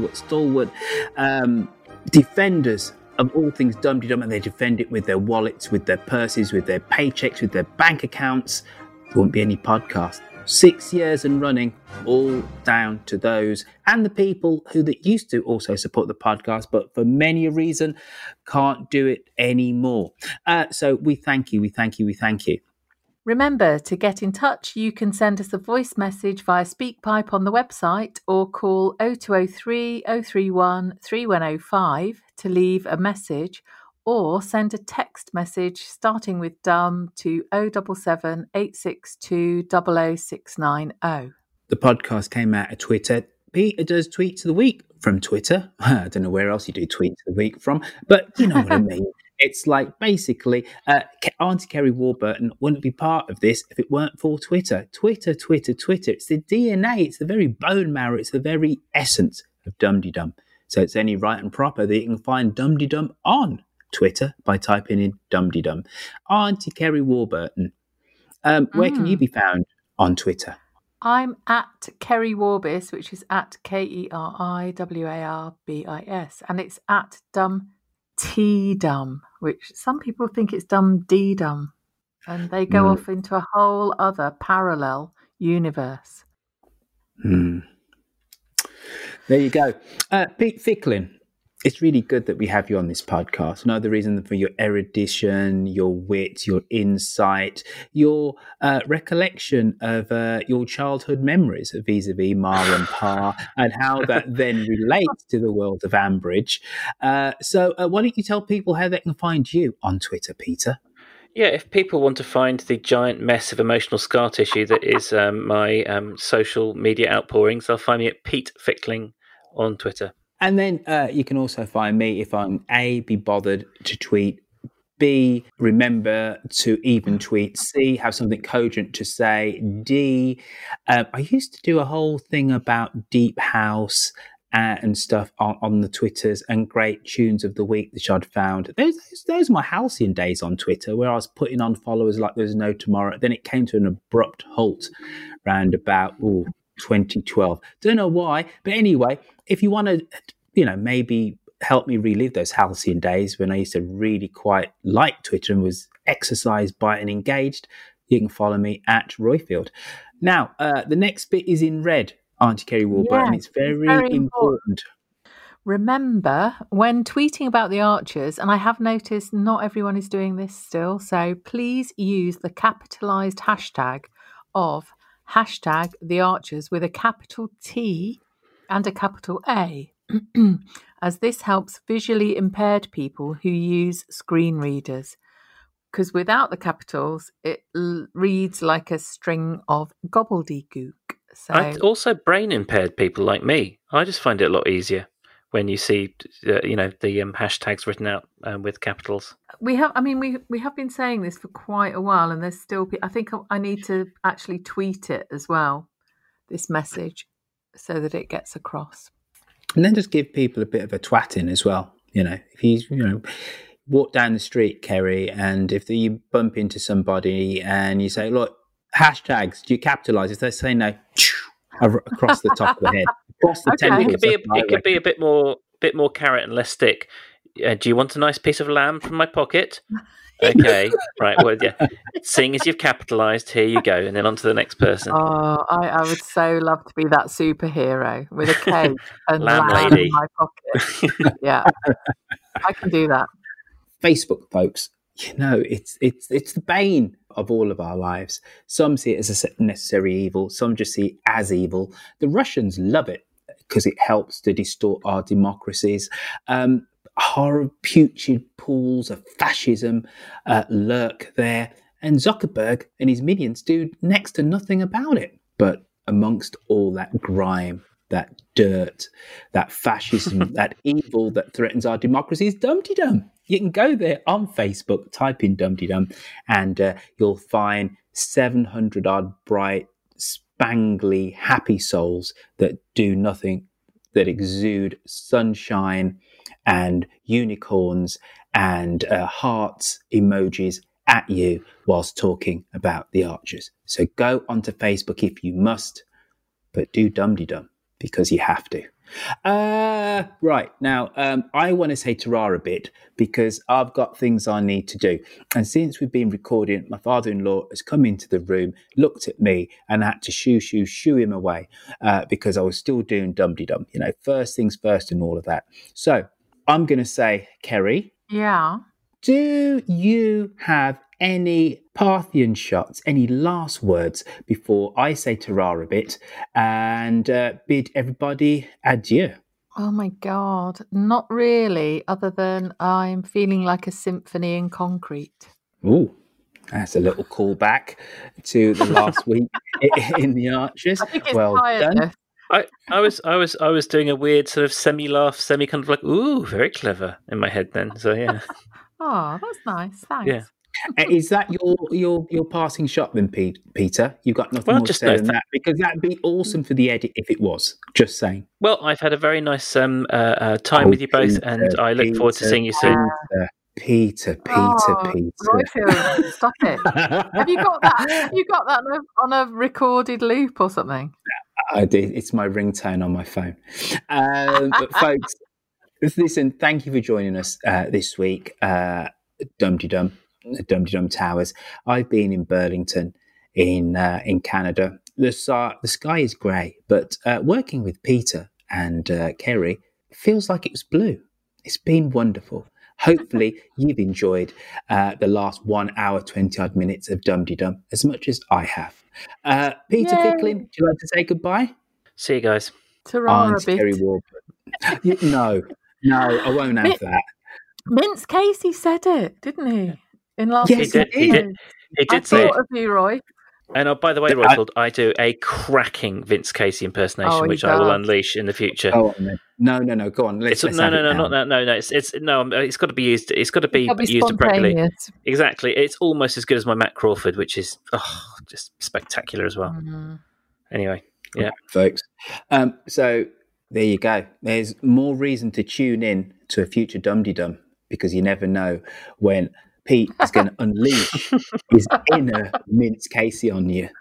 defenders of all things Dum Dum, and they defend it with their wallets, with their purses, with their paychecks, with their bank accounts, there wouldn't be any podcast. 6 years and running, all down to those and the people who that used to also support the podcast, but for many a reason can't do it anymore. So we thank you. Remember, to get in touch, you can send us a voice message via SpeakPipe on the website or call 0203 031 3105 to leave a message, or send a text message starting with DUM to 077 862 00690. The podcast came out of Twitter. Peter does Tweets of the Week from Twitter. I don't know where else you do Tweets of the Week from, but you know what I mean. It's like basically Auntie Kerry Warburton wouldn't be part of this if it weren't for Twitter. Twitter. It's the DNA. It's the very bone marrow. It's the very essence of Dum Dum. So it's only right and proper that you can find Dum Dum on Twitter by typing in Dum Dum. Auntie Kerry Warburton, where can you be found on Twitter? I'm at Kerry Warbis, which is at KERIWARBIS, and it's at Dum T Dum, which some people think it's Dum D Dum, and they go off into a whole other parallel universe. There you go. Pete Ficklin, it's really good that we have you on this podcast. Another reason for your erudition, your wit, your insight, your recollection of your childhood memories vis-a-vis Ma and Pa, and how that then relates to the world of Ambridge. So why don't you tell people how they can find you on Twitter, Peter? Yeah, if people want to find the giant mess of emotional scar tissue that is my social media outpourings, they'll find me at Pete Fickling on Twitter. And then you can also find me if I'm A, be bothered to tweet, B, remember to even tweet, C, have something cogent to say, D, I used to do a whole thing about Deep House and stuff on the Twitters and great tunes of the week that I'd found. Those are my halcyon days on Twitter, where I was putting on followers like there's no tomorrow. Then it came to an abrupt halt round about 2012. Don't know why, but anyway, if you want to, maybe help me relive those halcyon days when I used to really quite like Twitter and was exercised by it and engaged, you can follow me at Royfield. Now, the next bit is in red, Auntie Kerry Warburton. It's very important. Remember, when tweeting about the Archers, and I have noticed not everyone is doing this still, so please use the capitalised hashtag of #TheArchers with a capital T and a capital A, as this helps visually impaired people who use screen readers. Because without the capitals, it reads like a string of gobbledygook. So Also, brain impaired people like me, I just find it a lot easier when you see, the hashtags written out with capitals. We have been saying this for quite a while, and there's still. I think I need to actually tweet it as well, this message, so that it gets across. And then just give people a bit of a twatting as well. If he's walk down the street, Kerry, and if you bump into somebody and you say, "Look, hashtags, do you capitalise?" If they say no, across the top of the head, across the tentacles. It could be a bit more carrot and less stick. Do you want a nice piece of lamb from my pocket? Okay, right. Well, yeah. Seeing as you've capitalised, here you go, and then on to the next person. Oh, I would so love to be that superhero with a cape and lamb lamb lady in my pocket. Yeah, I can do that. Facebook, folks. It's the bane of all of our lives. Some see it as a necessary evil. Some just see it as evil. The Russians love it because it helps to distort our democracies. Horrible, putrid pools of fascism lurk there. And Zuckerberg and his minions do next to nothing about it. But amongst all that grime, that dirt, that fascism, that evil that threatens our democracy is Dumpty Dum. You can go there on Facebook, type in Dumpty Dum, and you'll find 700 odd bright, spangly, happy souls that do nothing, that exude sunshine and unicorns and hearts emojis at you whilst talking about the Archers. So go onto Facebook if you must, but do Dumpty Dum because you have to. Right, now I want to say ta-ra a bit because I've got things I need to do. And since we've been recording, my father-in-law has come into the room, looked at me, and I had to shoo him away because I was still doing Dumpty Dum. You know, first things first and all of that. So I'm going to say, Kerry. Yeah. Do you have any Parthian shots, any last words before I say ta-ra a bit and bid everybody adieu? Oh my God, not really, other than I'm feeling like a symphony in concrete. Ooh, that's a little callback to the last week in the Archers. I think it's well tiredness. done. I was doing a weird sort of semi-laugh, semi kind of like, ooh, very clever in my head then. So yeah. Oh, that's nice. Thanks. Yeah. Is that your passing shot then, Peter? You've got nothing more to say than that? Because that'd be awesome for the edit if it was. Just saying. Well, I've had a very nice time with you both, and I look forward to seeing you soon. Peter. Royfield, stop it. Have you got that on a recorded loop or something? I did. It's my ringtone on my phone. But folks, listen, thank you for joining us this week. Dumpty Dum Towers. I've been in Burlington in Canada. The sky is grey, but working with Peter and Kerry feels like it was blue. It's been wonderful. Hopefully you've enjoyed the last 1 hour, 20 odd minutes of Dumpty Dum as much as I have. Peter Ficklin, would you like to say goodbye? See you guys. Ta-ra a bit. Kerry Warburton. No, I won't have that. Vince Casey said it, didn't he? In last Yes, week's He did I say thought it. of you, Roy. And by the way, Royfield, I do a cracking Vince Casey impersonation, which I will unleash in the future. Oh no! Go on. Let's No. It's got to be used. It's got to be used appropriately. Spontaneous. Exactly. It's almost as good as my Matt Crawford, which is just spectacular as well. Mm-hmm. Anyway, yeah, folks. So there you go. There's more reason to tune in to a future Dumpty Dum because you never know when Pete is going to unleash his inner Vince Casey on you.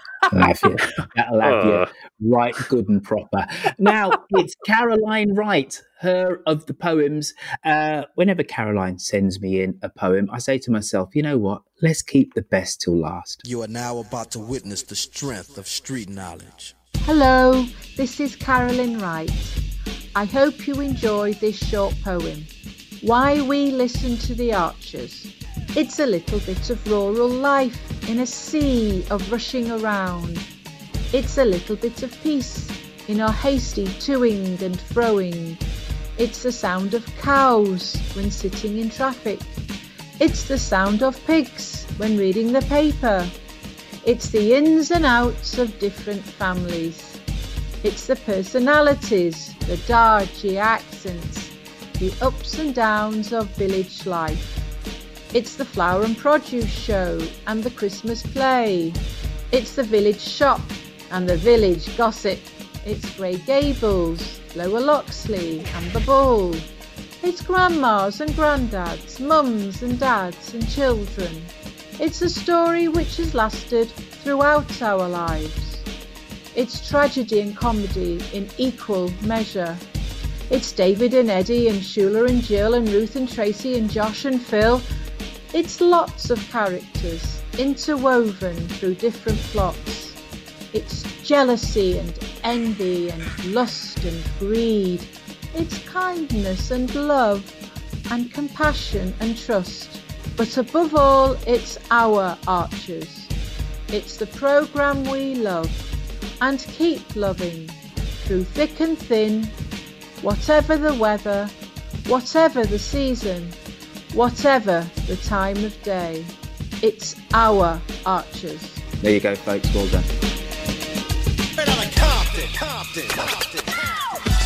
That'll have you right good and proper. Now, it's Caroline Wright, her of the poems. Whenever Caroline sends me in a poem, I say to myself, you know what? Let's keep the best till last. You are now about to witness the strength of street knowledge. Hello, this is Caroline Wright. I hope you enjoyed this short poem. Why We Listen to the Archers. It's a little bit of rural life in a sea of rushing around. It's a little bit of peace in our hasty toing and froing. It's the sound of cows when sitting in traffic. It's the sound of pigs when reading the paper. It's the ins and outs of different families. It's the personalities, the dodgy accents, the ups and downs of village life. It's the flower and produce show and the Christmas play. It's the village shop and the village gossip. It's Grey Gables, Lower Loxley and the Bull. It's grandmas and granddads, mums and dads and children. It's a story which has lasted throughout our lives. It's tragedy and comedy in equal measure. It's David and Eddie and Shula and Jill and Ruth and Tracy and Josh and Phil. It's lots of characters interwoven through different plots. It's jealousy and envy and lust and greed. It's kindness and love and compassion and trust. But above all, it's our Archers. It's the programme we love and keep loving through thick and thin, whatever the weather, whatever the season, whatever the time of day. It's our Archers. There you go, folks. Well done.